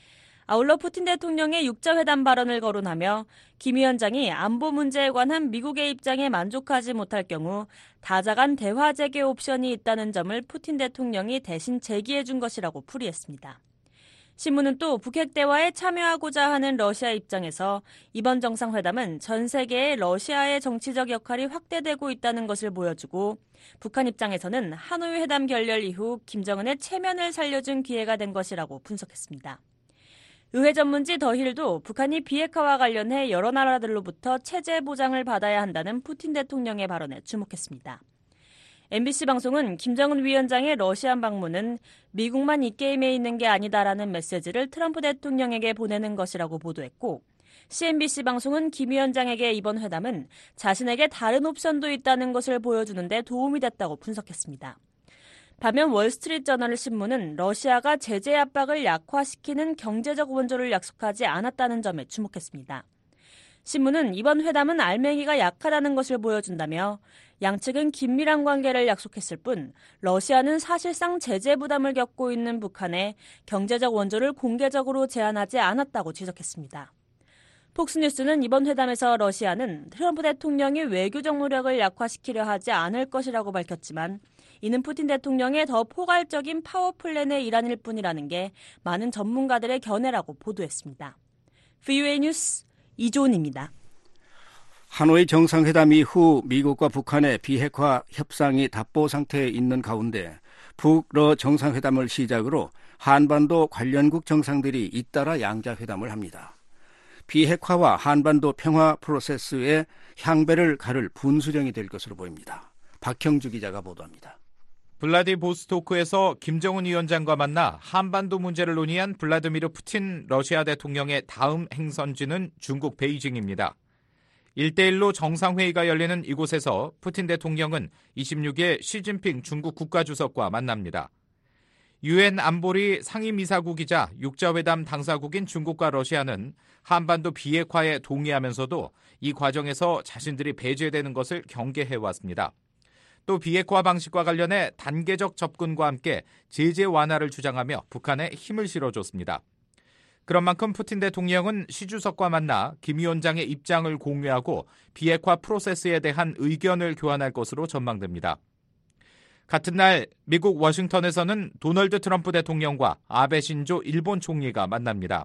아울러 푸틴 대통령의 육자회담 발언을 거론하며 김 위원장이 안보 문제에 관한 미국의 입장에 만족하지 못할 경우 다자간 대화 재개 옵션이 있다는 점을 푸틴 대통령이 대신 제기해 준 것이라고 풀이했습니다. 신문은 또 북핵 대화에 참여하고자 하는 러시아 입장에서 이번 정상회담은 전 세계의 러시아의 정치적 역할이 확대되고 있다는 것을 보여주고 북한 입장에서는 하노이 회담 결렬 이후 김정은의 체면을 살려준 기회가 된 것이라고 분석했습니다. 의회 전문지 더힐도 북한이 비핵화와 관련해 여러 나라들로부터 체제 보장을 받아야 한다는 푸틴 대통령의 발언에 주목했습니다. MBC 방송은 김정은 위원장의 러시아 방문은 미국만 이 게임에 있는 게 아니다라는 메시지를 트럼프 대통령에게 보내는 것이라고 보도했고 CNBC 방송은 김 위원장에게 이번 회담은 자신에게 다른 옵션도 있다는 것을 보여주는 데 도움이 됐다고 분석했습니다. 반면 월스트리트저널 신문은 러시아가 제재 압박을 약화시키는 경제적 원조를 약속하지 않았다는 점에 주목했습니다. 신문은 이번 회담은 알맹이가 약하다는 것을 보여준다며 양측은 긴밀한 관계를 약속했을 뿐 러시아는 사실상 제재 부담을 겪고 있는 북한에 경제적 원조를 공개적으로 제안하지 않았다고 지적했습니다. 폭스뉴스는 이번 회담에서 러시아는 트럼프 대통령이 외교적 노력을 약화시키려 하지 않을 것이라고 밝혔지만 이는 푸틴 대통령의 더 포괄적인 파워 플랜의 일환일 뿐이라는 게 많은 전문가들의 견해라고 보도했습니다. VOA 뉴스 이조은입니다. 하노이 정상회담 이후 미국과 북한의 비핵화 협상이 답보 상태에 있는 가운데 북러 정상회담을 시작으로 한반도 관련국 정상들이 잇따라 양자회담을 합니다. 비핵화와 한반도 평화 프로세스의 향배를 가를 분수령이 될 것으로 보입니다. 박형주 기자가 보도합니다. 블라디보스토크에서 김정은 위원장과 만나 한반도 문제를 논의한 블라디미르 푸틴 러시아 대통령의 다음 행선지는 중국 베이징입니다. 1대1로 정상회의가 열리는 이곳에서 푸틴 대통령은 26일 시진핑 중국 국가주석과 만납니다. 유엔 안보리 상임이사국이자 육자회담 당사국인 중국과 러시아는 한반도 비핵화에 동의하면서도 이 과정에서 자신들이 배제되는 것을 경계해왔습니다. 또 비핵화 방식과 관련해 단계적 접근과 함께 제재 완화를 주장하며 북한에 힘을 실어줬습니다. 그런 만큼 푸틴 대통령은 시 주석과 만나 김 위원장의 입장을 공유하고 비핵화 프로세스에 대한 의견을 교환할 것으로 전망됩니다. 같은 날 미국 워싱턴에서는 도널드 트럼프 대통령과 아베 신조 일본 총리가 만납니다.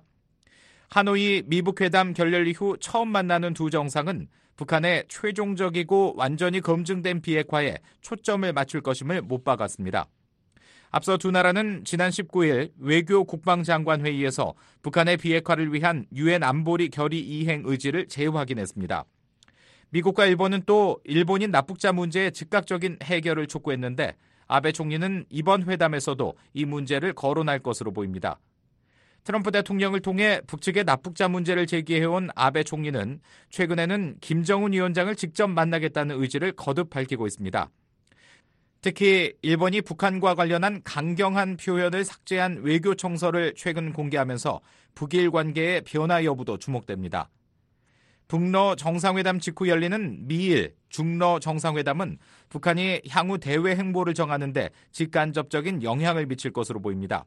하노이 미북 회담 결렬 이후 처음 만나는 두 정상은 북한의 최종적이고 완전히 검증된 비핵화에 초점을 맞출 것임을 못 박았습니다. 앞서 두 나라는 지난 19일 외교 국방장관 회의에서 북한의 비핵화를 위한 유엔 안보리 결의 이행 의지를 재확인했습니다. 미국과 일본은 또 일본인 납북자 문제의 즉각적인 해결을 촉구했는데 아베 총리는 이번 회담에서도 이 문제를 거론할 것으로 보입니다. 트럼프 대통령을 통해 북측의 납북자 문제를 제기해온 아베 총리는 최근에는 김정은 위원장을 직접 만나겠다는 의지를 거듭 밝히고 있습니다. 특히 일본이 북한과 관련한 강경한 표현을 삭제한 외교 청서를 최근 공개하면서 북일 관계의 변화 여부도 주목됩니다. 북러 정상회담 직후 열리는 미일, 중러 정상회담은 북한이 향후 대외 행보를 정하는 데 직간접적인 영향을 미칠 것으로 보입니다.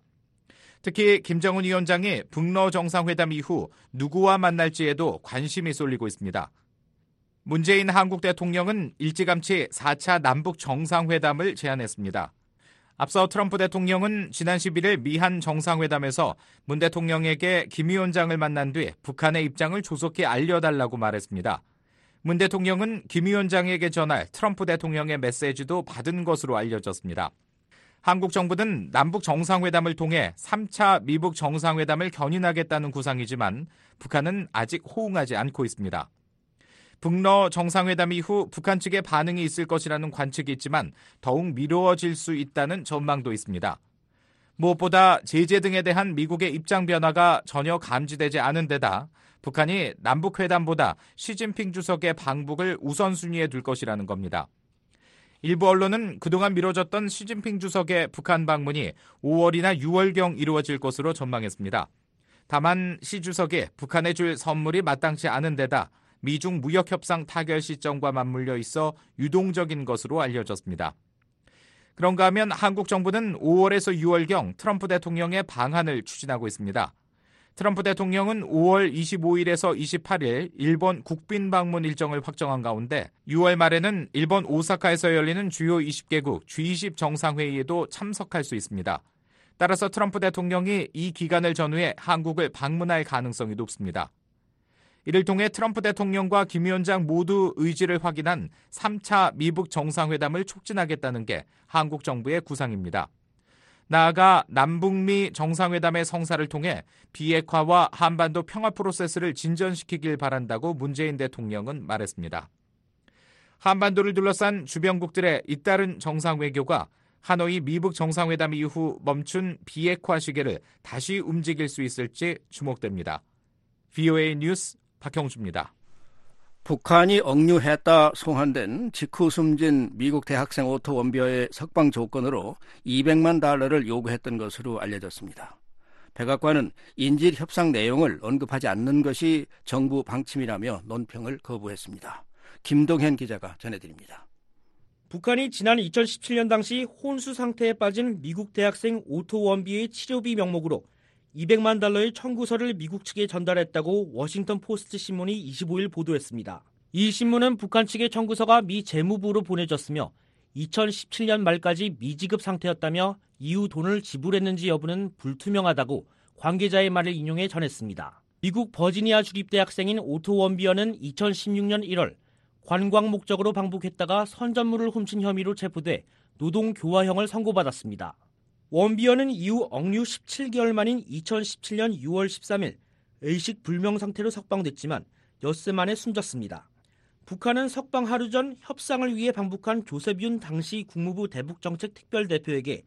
특히 김정은 위원장이 북러 정상회담 이후 누구와 만날지에도 관심이 쏠리고 있습니다. 문재인 한국 대통령은 일찌감치 4차 남북 정상회담을 제안했습니다. 앞서 트럼프 대통령은 지난 11일 미한 정상회담에서 문 대통령에게 김 위원장을 만난 뒤 북한의 입장을 조속히 알려달라고 말했습니다. 문 대통령은 김 위원장에게 전할 트럼프 대통령의 메시지도 받은 것으로 알려졌습니다. 한국 정부는 남북 정상회담을 통해 3차 미북 정상회담을 견인하겠다는 구상이지만 북한은 아직 호응하지 않고 있습니다. 북러 정상회담 이후 북한 측의 반응이 있을 것이라는 관측이 있지만 더욱 미루어질 수 있다는 전망도 있습니다. 무엇보다 제재 등에 대한 미국의 입장 변화가 전혀 감지되지 않은 데다 북한이 남북회담보다 시진핑 주석의 방북을 우선순위에 둘 것이라는 겁니다. 일부 언론은 그동안 미뤄졌던 시진핑 주석의 북한 방문이 5월이나 6월경 이루어질 것으로 전망했습니다. 다만 시 주석이 북한에 줄 선물이 마땅치 않은 데다 미중 무역협상 타결 시점과 맞물려 있어 유동적인 것으로 알려졌습니다. 그런가 하면 한국 정부는 5월에서 6월경 트럼프 대통령의 방한을 추진하고 있습니다. 트럼프 대통령은 5월 25일에서 28일 일본 국빈 방문 일정을 확정한 가운데 6월 말에는 일본 오사카에서 열리는 주요 20개국 G20 정상회의에도 참석할 수 있습니다. 따라서 트럼프 대통령이 이 기간을 전후해 한국을 방문할 가능성이 높습니다. 이를 통해 트럼프 대통령과 김 위원장 모두 의지를 확인한 3차 미북 정상회담을 촉진하겠다는 게 한국 정부의 구상입니다. 나아가 남북미 정상회담의 성사를 통해 비핵화와 한반도 평화 프로세스를 진전시키길 바란다고 문재인 대통령은 말했습니다. 한반도를 둘러싼 주변국들의 잇따른 정상외교가 하노이 미북 정상회담 이후 멈춘 비핵화 시계를 다시 움직일 수 있을지 주목됩니다. VOA 뉴스 박형주입니다. 북한이 억류했다 송환된 직후 숨진 미국 대학생 오토 원비어의 석방 조건으로 $200만 요구했던 것으로 알려졌습니다. 백악관은 인질 협상 내용을 언급하지 않는 것이 정부 방침이라며 논평을 거부했습니다. 김동현 기자가 전해드립니다. 북한이 지난 2017년 당시 혼수 상태에 빠진 미국 대학생 오토 원비의 치료비 명목으로 $200만 청구서를 미국 측에 전달했다고 워싱턴 포스트 신문이 25일 보도했습니다. 이 신문은 북한 측의 청구서가 미 재무부로 보내졌으며 2017년 말까지 미지급 상태였다며 이후 돈을 지불했는지 여부는 불투명하다고 관계자의 말을 인용해 전했습니다. 미국 버지니아 주립대학생인 오토 원비어는 2016년 1월 관광 목적으로 방북했다가 선전물을 훔친 혐의로 체포돼 노동교화형을 선고받았습니다. 원비어는 이후 억류 17개월 만인 2017년 6월 13일 의식 불명 상태로 석방됐지만 엿새 만에 숨졌습니다. 북한은 석방 하루 전 협상을 위해 방북한 조셉 윤 당시 국무부 대북정책 특별대표에게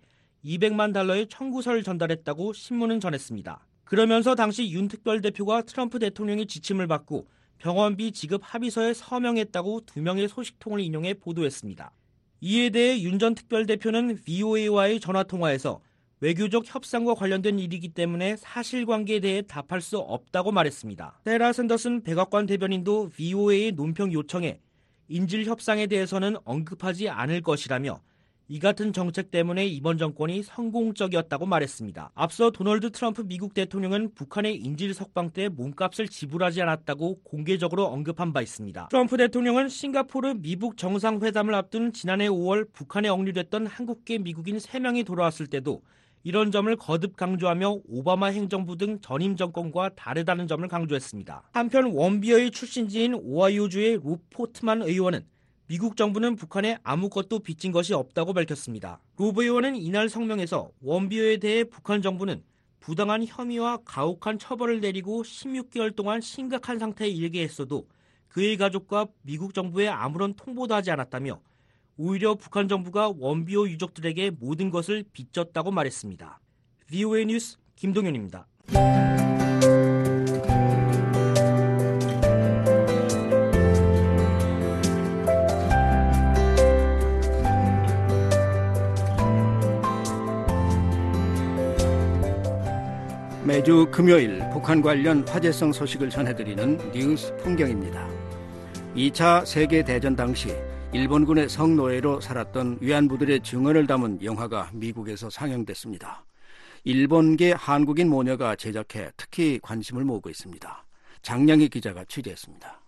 $200만 청구서를 전달했다고 신문은 전했습니다. 그러면서 당시 윤 특별대표가 트럼프 대통령의 지침을 받고 병원비 지급 합의서에 서명했다고 두 명의 소식통을 인용해 보도했습니다. 이에 대해 윤 전 특별대표는 VOA와의 전화통화에서 외교적 협상과 관련된 일이기 때문에 사실관계에 대해 답할 수 없다고 말했습니다. 세라 샌더슨 백악관 대변인도 VOA의 논평 요청에 인질 협상에 대해서는 언급하지 않을 것이라며 이 같은 정책 때문에 이번 정권이 성공적이었다고 말했습니다. 앞서 도널드 트럼프 미국 대통령은 북한의 인질 석방 때 몸값을 지불하지 않았다고 공개적으로 언급한 바 있습니다. 트럼프 대통령은 싱가포르 미북 정상회담을 앞둔 지난해 5월 북한에 억류됐던 한국계 미국인 3명이 돌아왔을 때도 이런 점을 거듭 강조하며 오바마 행정부 등 전임 정권과 다르다는 점을 강조했습니다. 한편 원비어의 출신지인 오하이오주의 루 포트만 의원은 미국 정부는 북한에 아무것도 빚진 것이 없다고 밝혔습니다. 로브 의원은 이날 성명에서 원비어에 대해 북한 정부는 부당한 혐의와 가혹한 처벌을 내리고 16개월 동안 심각한 상태에 이르게 했어도 그의 가족과 미국 정부에 아무런 통보도 하지 않았다며 오히려 북한 정부가 원비어 유족들에게 모든 것을 빚졌다고 말했습니다. VOA 뉴스 김동현입니다. 매주 금요일 북한 관련 화제성 소식을 전해드리는 뉴스 풍경입니다. 2차 세계대전 당시 일본군의 성노예로 살았던 위안부들의 증언을 담은 영화가 미국에서 상영됐습니다. 일본계 한국인 모녀가 제작해 특히 관심을 모으고 있습니다. 장량희 기자가 취재했습니다.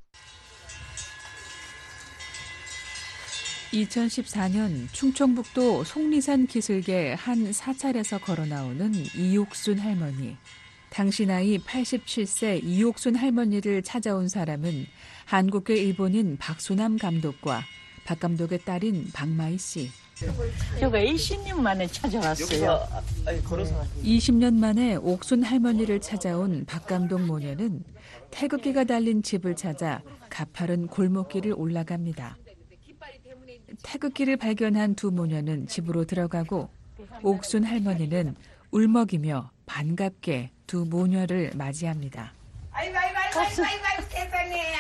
2014년 충청북도 속리산 기슭의 한 사찰에서 걸어 나오는 이옥순 할머니. 당시 나이 87세 이옥순 할머니를 찾아온 사람은 한국계 일본인 박수남 감독과 박 감독의 딸인 박마희 씨. 제가 20년 만에 찾아왔어요. 20년 만에 옥순 할머니를 찾아온 박 감독 모녀는 태극기가 달린 집을 찾아 가파른 골목길을 올라갑니다. 태극기를 발견한 두 모녀는 집으로 들어가고 옥순 할머니는 울먹이며 반갑게 두 모녀를 맞이합니다. 아이고 세상에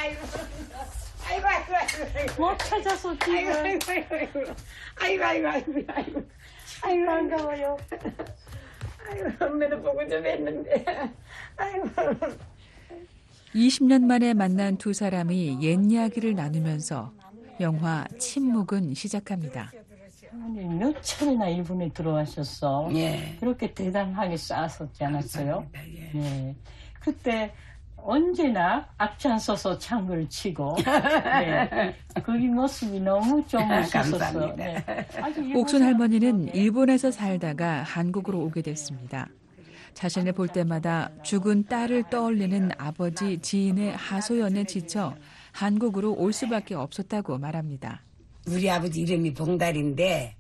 아이고 못 찾아서 지금 아이고 반가워요. 아이고 엄마도 보고 좀 했는데 아이고. 20년 만에 만난 두 사람이 옛 이야기를 나누면서 영화 침묵은 시작합니다. 몇 차례나 일본에 들어와셨어. 예. 그렇게 대단하게 쌓았었지 않았어요? 예. 그때 언제나 앞장 서서 창을 치고 네. 거기 모습이 너무 좀 멋있었어요. 네. 옥순 할머니는 일본에서 살다가 한국으로 오게 됐습니다. 자신을 볼 때마다 죽은 딸을 떠올리는 아버지 지인의 하소연에 지쳐 한국으로 올 수밖에 없었다고 말합니다. 우리 아버지 이름이 봉달인데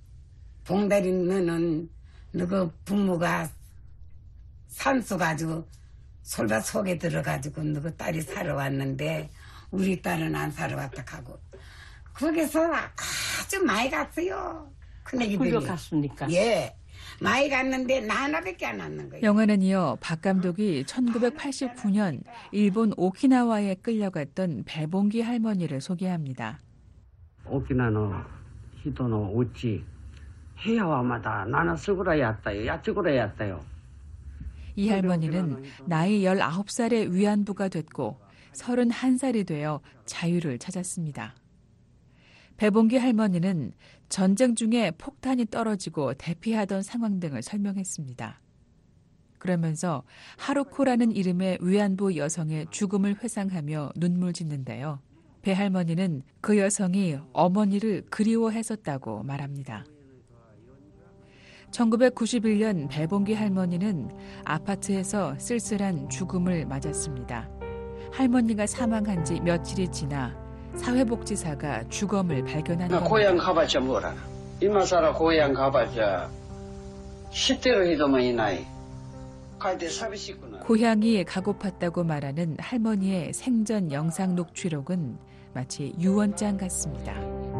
봉달이면은 너그 부모가 산소 가지고 솔밭 속에 들어가지고 너그 딸이 살아왔는데 우리 딸은 안 살아왔다 하고 거기서 아주 많이 갔어요. 큰애기들이. 그거 갔습니까? 예. 많이 갔는데 나 하나밖에 안 왔는 거예요. 영화는 이어 박 감독이 1989년 일본 오키나와에 끌려갔던 배봉기 할머니를 소개합니다. 오키나와의人のうち部屋はまだ7つぐらいあったよ。8つぐらいあったよ. 이 할머니는 나이 19살에 위안부가 됐고 31살이 되어 자유를 찾았습니다. 배봉기 할머니는 전쟁 중에 폭탄이 떨어지고 대피하던 상황 등을 설명했습니다. 그러면서 하루코라는 이름의 위안부 여성의 죽음을 회상하며 눈물 짓는데요. 배 할머니는 그 여성이 어머니를 그리워했었다고 말합니다. 1991년 배봉기 할머니는 아파트에서 쓸쓸한 죽음을 맞았습니다. 할머니가 사망한 지 며칠이 지나 사회복지사가 주검을 발견한 겁니다. 고향 가봤자 뭐라. 이마사라 고향 가봤자 10대로 해도만 이 나이. 갈때 사비시구나. 고향이 가고팠다고 말하는 할머니의 생전 영상 녹취록은 마치 유언장 같습니다.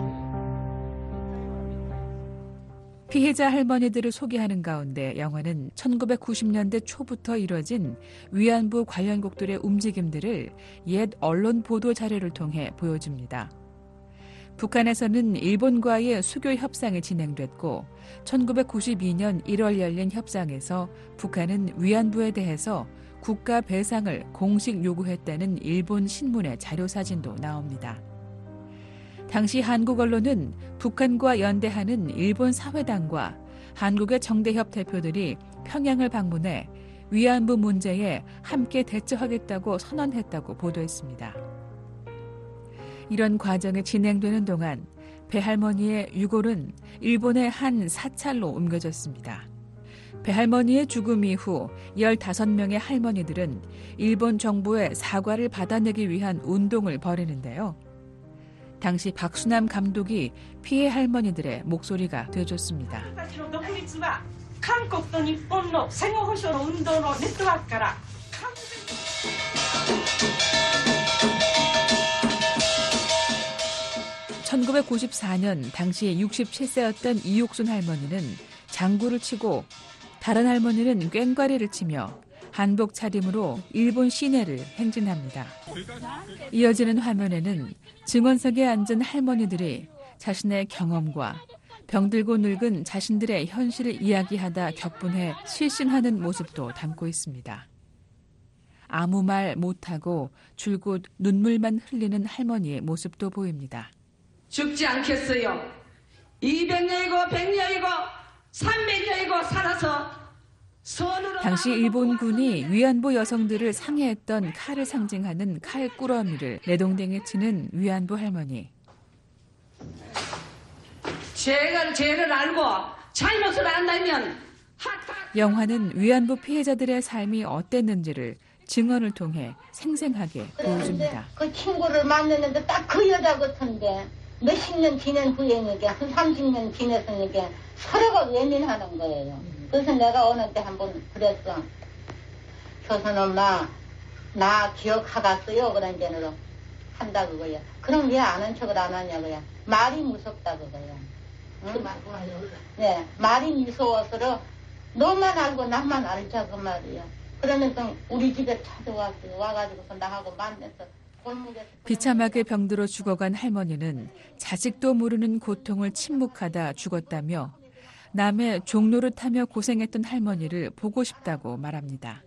피해자 할머니들을 소개하는 가운데 영화는 1990년대 초부터 이뤄진 위안부 관련국들의 움직임들을 옛 언론 보도 자료를 통해 보여줍니다. 북한에서는 일본과의 수교 협상이 진행됐고 1992년 1월 열린 협상에서 북한은 위안부에 대해서 국가 배상을 공식 요구했다는 일본 신문의 자료사진도 나옵니다. 당시 한국 언론은 북한과 연대하는 일본 사회당과 한국의 정대협 대표들이 평양을 방문해 위안부 문제에 함께 대처하겠다고 선언했다고 보도했습니다. 이런 과정이 진행되는 동안 배할머니의 유골은 일본의 한 사찰로 옮겨졌습니다. 배할머니의 죽음 이후 15명의 할머니들은 일본 정부의 사과를 받아내기 위한 운동을 벌이는데요. 당시 박수남 감독이 피해 할머니들의 목소리가 되어줬습니다. 1994년 당시 67세였던 이옥순 할머니는 장구를 치고 다른 할머니는 꽹과리를 치며 한복 차림으로 일본 시내를 행진합니다. 이어지는 화면에는 증언석에 앉은 할머니들이 자신의 경험과 병들고 늙은 자신들의 현실을 이야기하다 격분해 실신하는 모습도 담고 있습니다. 아무 말 못하고 줄곧 눈물만 흘리는 할머니의 모습도 보입니다. 죽지 않겠어요. 200년이고 100년이고 300년이고 살아서 당시 일본군이 위안부 여성들을 상해했던 칼을 상징하는 칼꾸러미를 내동댕이 치는 위안부 할머니. 죄를 알고 잘못을 안다면 영화는 위안부 피해자들의 삶이 어땠는지를 증언을 통해 생생하게 보여줍니다. 그 친구를 만났는데 딱 그 여자 같은데 몇십 년 지난 후에 이게 한 30년 지나서 이게 서로가 외면하는 거예요. 그래서 내가 어느 때 한번 그랬어. 조선 엄마 나 기억하겠어요. 그런 데로 한다 그거야. 그럼 왜 아는 척을 안 하냐 그야. 말이 무섭다 그거야. 응? 네, 말이 무서워서 너만 알고 나만 알자 그 말이야. 그러면서 우리 집에 찾아왔어요. 와가지고서 나하고 만나서 골목에서 비참하게 병들어 죽어간 할머니는 자식도 모르는 고통을 침묵하다 죽었다며 남의 종노릇하며 고생했던 할머니를 보고 싶다고 말합니다.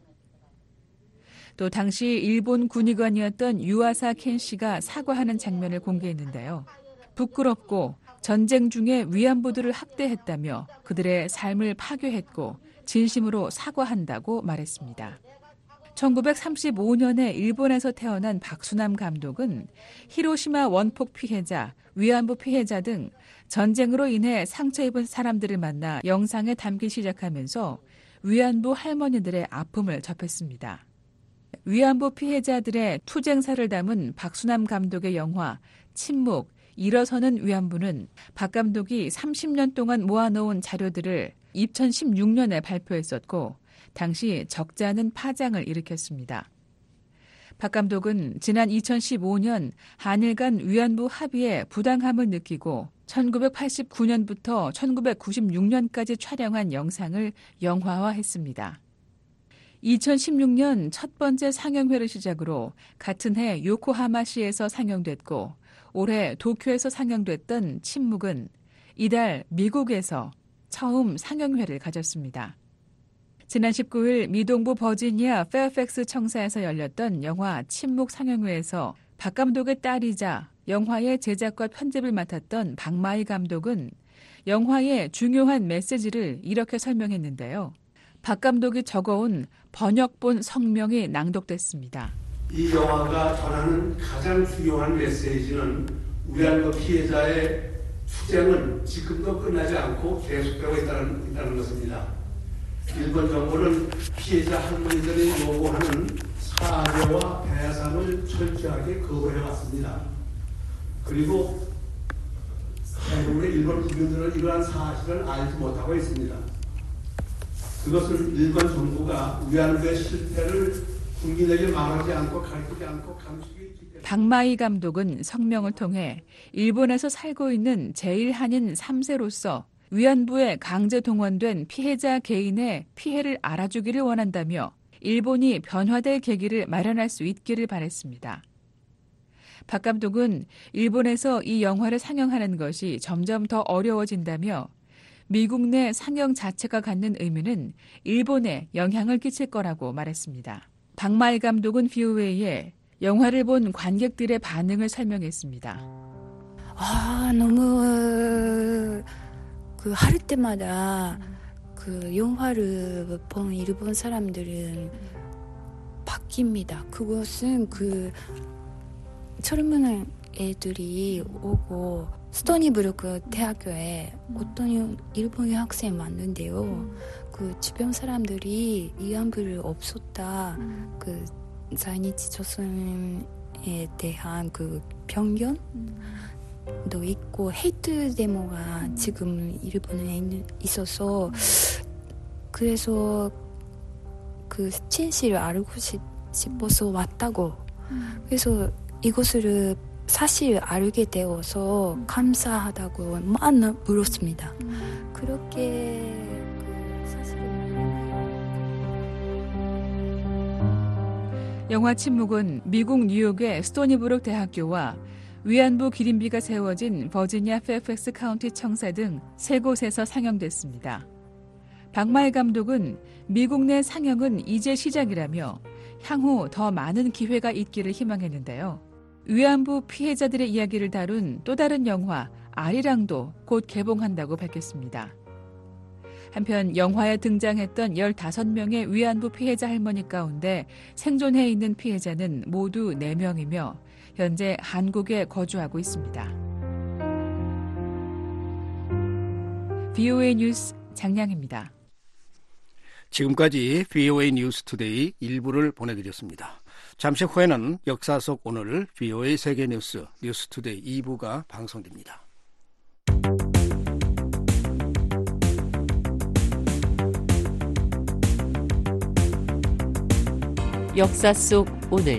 또 당시 일본 군의관이었던 유아사 켄 씨가 사과하는 장면을 공개했는데요. 부끄럽고 전쟁 중에 위안부들을 학대했다며 그들의 삶을 파괴했고 진심으로 사과한다고 말했습니다. 1935년에 일본에서 태어난 박수남 감독은 히로시마 원폭 피해자, 위안부 피해자 등 전쟁으로 인해 상처 입은 사람들을 만나 영상에 담기 시작하면서 위안부 할머니들의 아픔을 접했습니다. 위안부 피해자들의 투쟁사를 담은 박수남 감독의 영화 침묵, 일어서는 위안부는 박 감독이 30년 동안 모아놓은 자료들을 2016년에 발표했었고 당시 적지 않은 파장을 일으켰습니다. 박 감독은 지난 2015년 한일 간 위안부 합의에 부당함을 느끼고 1989년부터 1996년까지 촬영한 영상을 영화화했습니다. 2016년 첫 번째 상영회를 시작으로 같은 해 요코하마시에서 상영됐고 올해 도쿄에서 상영됐던 침묵은 이달 미국에서 처음 상영회를 가졌습니다. 지난 19일 미동부 버지니아 페어팩스 청사에서 열렸던 영화 침묵 상영회에서 박 감독의 딸이자 영화의 제작과 편집을 맡았던 박마희 감독은 영화의 중요한 메시지를 이렇게 설명했는데요. 박 감독이 적어온 번역본 성명이 낭독됐습니다. 이 영화가 전하는 가장 중요한 메시지는 위안부 피해자의 투쟁은 지금도 끝나지 않고 계속되고 있다는 것입니다. 일본 정부는 피해자 할머니들이 요구하는 사죄와 배상을 철저하게 거부해왔습니다. 그리고 대부분의 일본 국민들은 이러한 사실을 알지 못하고 있습니다. 그것은 일본 정부가 위안부의 실패를 국민에게 말하지 않고 가르치지 않고 감추고 있기 때문에. 박마희 감독은 성명을 통해 일본에서 살고 있는 제1한인 3세로서 위안부에 강제 동원된 피해자 개인의 피해를 알아주기를 원한다며 일본이 변화될 계기를 마련할 수 있기를 바랬습니다. 박 감독은 일본에서 이 영화를 상영하는 것이 점점 더 어려워진다며 미국 내 상영 자체가 갖는 의미는 일본에 영향을 끼칠 거라고 말했습니다. 박마희 감독은 VOA에 영화를 본 관객들의 반응을 설명했습니다. 너무 할 때마다 영화를 본 일본 사람들은 바뀝니다. 그것은 젊은 애들이 오고 스토니브루크 대학교에 어떤 일본의 학생 왔는데요. 주변 사람들이 위안부를 없었다.在日 조선에 대한 편견도 있고 헤이트 데모가 지금 일본에 있어서 그래서 진실을 알고 싶어서 왔다고. 그래서 이것을 사실 알게 되어서 감사하다고 많이 물었습니다. 그렇게 영화 침묵은 미국 뉴욕의 스토니브룩 대학교와 위안부 기림비가 세워진 버지니아 페어팩스 카운티 청사 등 세 곳에서 상영됐습니다. 박마희 감독은 미국 내 상영은 이제 시작이라며 향후 더 많은 기회가 있기를 희망했는데요. 위안부 피해자들의 이야기를 다룬 또 다른 영화 아리랑도 곧 개봉한다고 밝혔습니다. 한편 영화에 등장했던 15명의 위안부 피해자 할머니 가운데 생존해 있는 피해자는 모두 4명이며 현재 한국에 거주하고 있습니다. VOA 뉴스 장량입니다. 지금까지 VOA 뉴스 투데이 1부를 보내드렸습니다. 잠시 후에는 역사 속 오늘 VOA 세계뉴스 뉴스 투데이 2부가 방송됩니다. 역사 속 오늘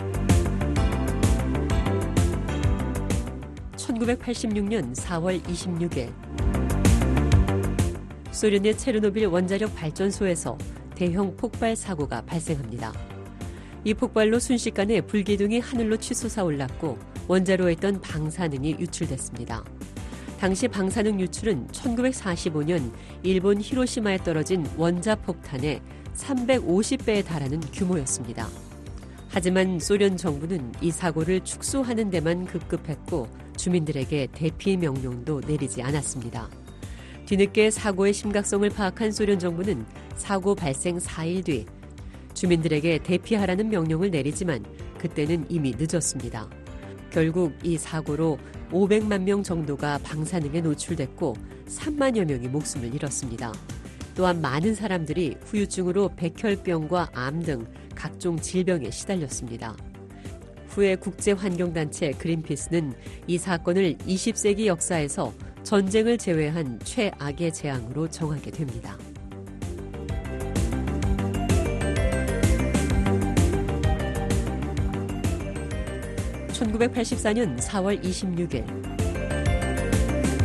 1986년 4월 26일 소련의 체르노빌 원자력 발전소에서 대형 폭발 사고가 발생합니다. 이 폭발로 순식간에 불기둥이 하늘로 치솟아 올랐고 원자로에 있던 방사능이 유출됐습니다. 당시 방사능 유출은 1945년 일본 히로시마에 떨어진 원자폭탄의 350배에 달하는 규모였습니다. 하지만 소련 정부는 이 사고를 축소하는 데만 급급했고 주민들에게 대피 명령도 내리지 않았습니다. 뒤늦게 사고의 심각성을 파악한 소련 정부는 사고 발생 4일 뒤 주민들에게 대피하라는 명령을 내리지만 그때는 이미 늦었습니다. 결국 이 사고로 500만 명 정도가 방사능에 노출됐고 3만여 명이 목숨을 잃었습니다. 또한 많은 사람들이 후유증으로 백혈병과 암 등 각종 질병에 시달렸습니다. 후에 국제환경단체 그린피스는 이 사건을 20세기 역사에서 전쟁을 제외한 최악의 재앙으로 정하게 됩니다. (1984년 4월 26일)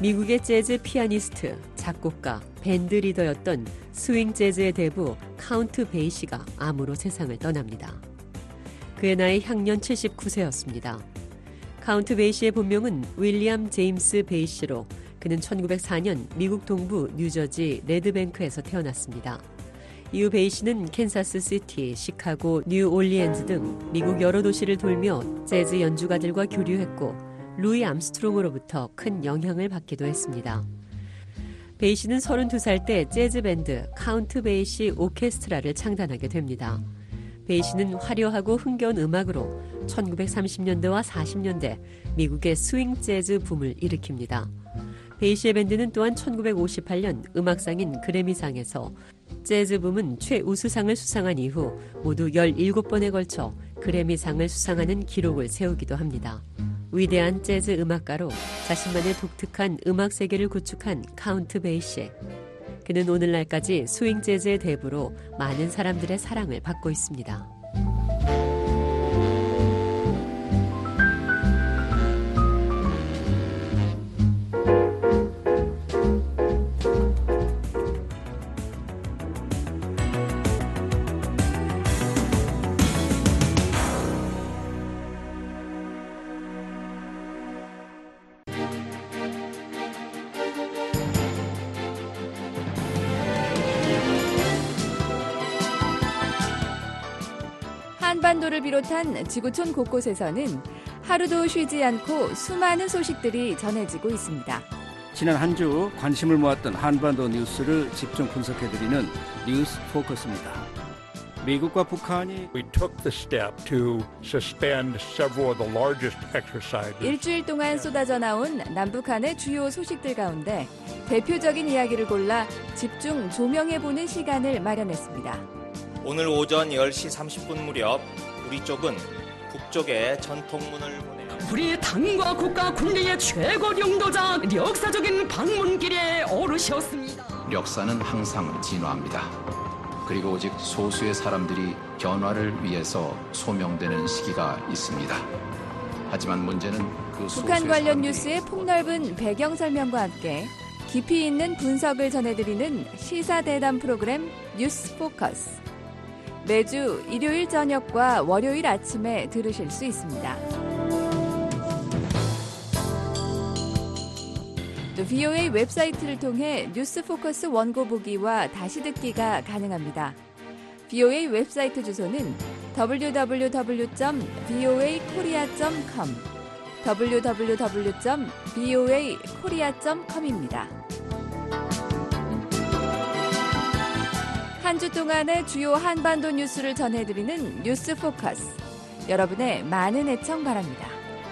미국의 재즈 피아니스트, 작곡가, 밴드 리더였던 스윙 재즈의 대부 카운트 베이시가 암으로 세상을 떠납니다. 그의 나이 향년 79세였습니다. 카운트 베이시의 본명은 윌리엄 제임스 베이시로 그는 1904년 미국 동부 뉴저지 레드뱅크에서 태어났습니다. 이후 베이시는 캔사스 시티, 시카고, 뉴올리언즈 등 미국 여러 도시를 돌며 재즈 연주가들과 교류했고 루이 암스트롱으로부터 큰 영향을 받기도 했습니다. 베이시는 32살 때 재즈 밴드 카운트 베이시 오케스트라를 창단하게 됩니다. 베이시는 화려하고 흥겨운 음악으로 1930년대와 40년대 미국의 스윙 재즈 붐을 일으킵니다. 베이시의 밴드는 또한 1958년 음악상인 그래미상에서 재즈 붐은 최우수상을 수상한 이후 모두 17번에 걸쳐 그래미상을 수상하는 기록을 세우기도 합니다. 위대한 재즈 음악가로 자신만의 독특한 음악 세계를 구축한 카운트 베이시. 그는 오늘날까지 스윙 재즈의 대부로 많은 사람들의 사랑을 받고 있습니다. 한반도를 비롯한 지구촌 곳곳에서는 하루도 쉬지 않고 수많은 소식들이 전해지고 있습니다. 지난 한 주 관심을 모았던 한반도 뉴스를 집중 분석해드리는 뉴스 포커스입니다. 미국과 북한이 We took the step to suspend several of the largest exercises. 일주일 동안 쏟아져 나온 남북한의 주요 소식들 가운데 대표적인 이야기를 골라 집중 조명해보는 시간을 마련했습니다. 오늘 오전 10시 30분 무렵 우리 쪽은 북쪽에 전통문을 보내요. 우리 당과 국가 군리의 최고領導자 역사적인 방문길에 오르셨습니다. 역사는 항상 진화합니다. 그리고 오직 소수의 사람들이 변화를 위해서 소명되는 시기가 있습니다. 하지만 문제는 그 북한 관련 뉴스의 폭넓은 배경 설명과 함께 깊이 있는 분석을 전해드리는 시사대담 프로그램 뉴스 포커스. 매주 일요일 저녁과 월요일 아침에 들으실 수 있습니다. 또 VOA 웹사이트를 통해 뉴스 포커스 원고 보기와 다시 듣기가 가능합니다. VOA 웹사이트 주소는 www.voakorea.com www.voakorea.com입니다. 한 주 동안의 주요 한반도 뉴스를 전해드리는 뉴스 포커스. 여러분의 많은 애청 바랍니다.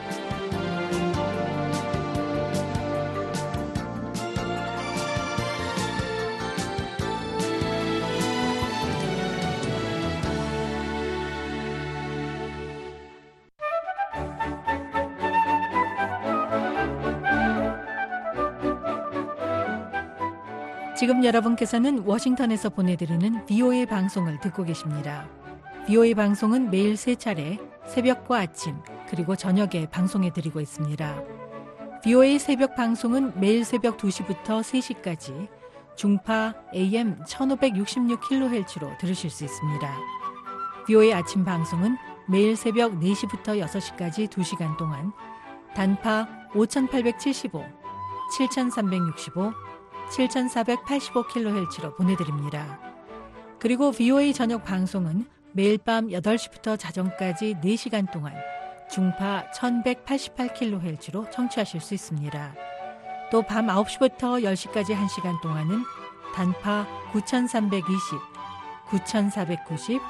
지금 여러분께서는 워싱턴에서 보내드리는 VOA 방송을 듣고 계십니다. VOA 방송은 매일 3차례 새벽과 아침 그리고 저녁에 방송해드리고 있습니다. VOA 새벽 방송은 매일 새벽 2시부터 3시까지 중파 AM 1566kHz로 들으실 수 있습니다. VOA 아침 방송은 매일 새벽 4시부터 6시까지 2시간 동안 단파 5875, 7365, 7485kHz로 보내드립니다. 그리고 VOA 저녁 방송은 매일 밤 8시부터 자정까지 4시간 동안 중파 1188kHz로 청취하실 수 있습니다. 또 밤 9시부터 10시까지 1시간 동안은 단파 9320, 9490,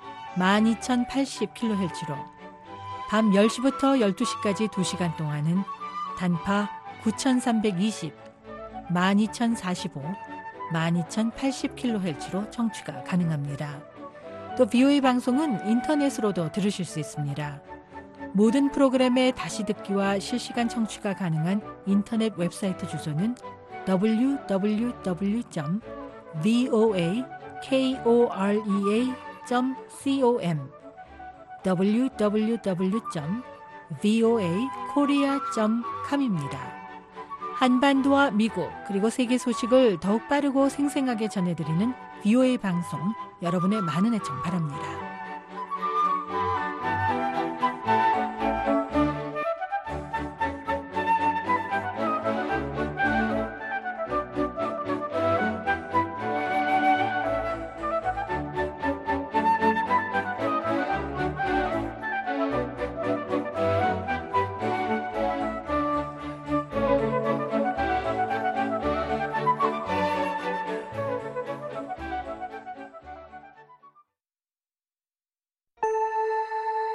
12080kHz로 밤 10시부터 12시까지 2시간 동안은 단파 9320, 12045, 12080kHz로 청취가 가능합니다. 또 VOA 방송은 인터넷으로도 들으실 수 있습니다. 모든 프로그램의 다시 듣기와 실시간 청취가 가능한 인터넷 웹사이트 주소는 www.voakorea.com www.voakorea.com입니다. 한반도와 미국 그리고 세계 소식을 더욱 빠르고 생생하게 전해드리는 VOA 방송, 여러분의 많은 애청 바랍니다.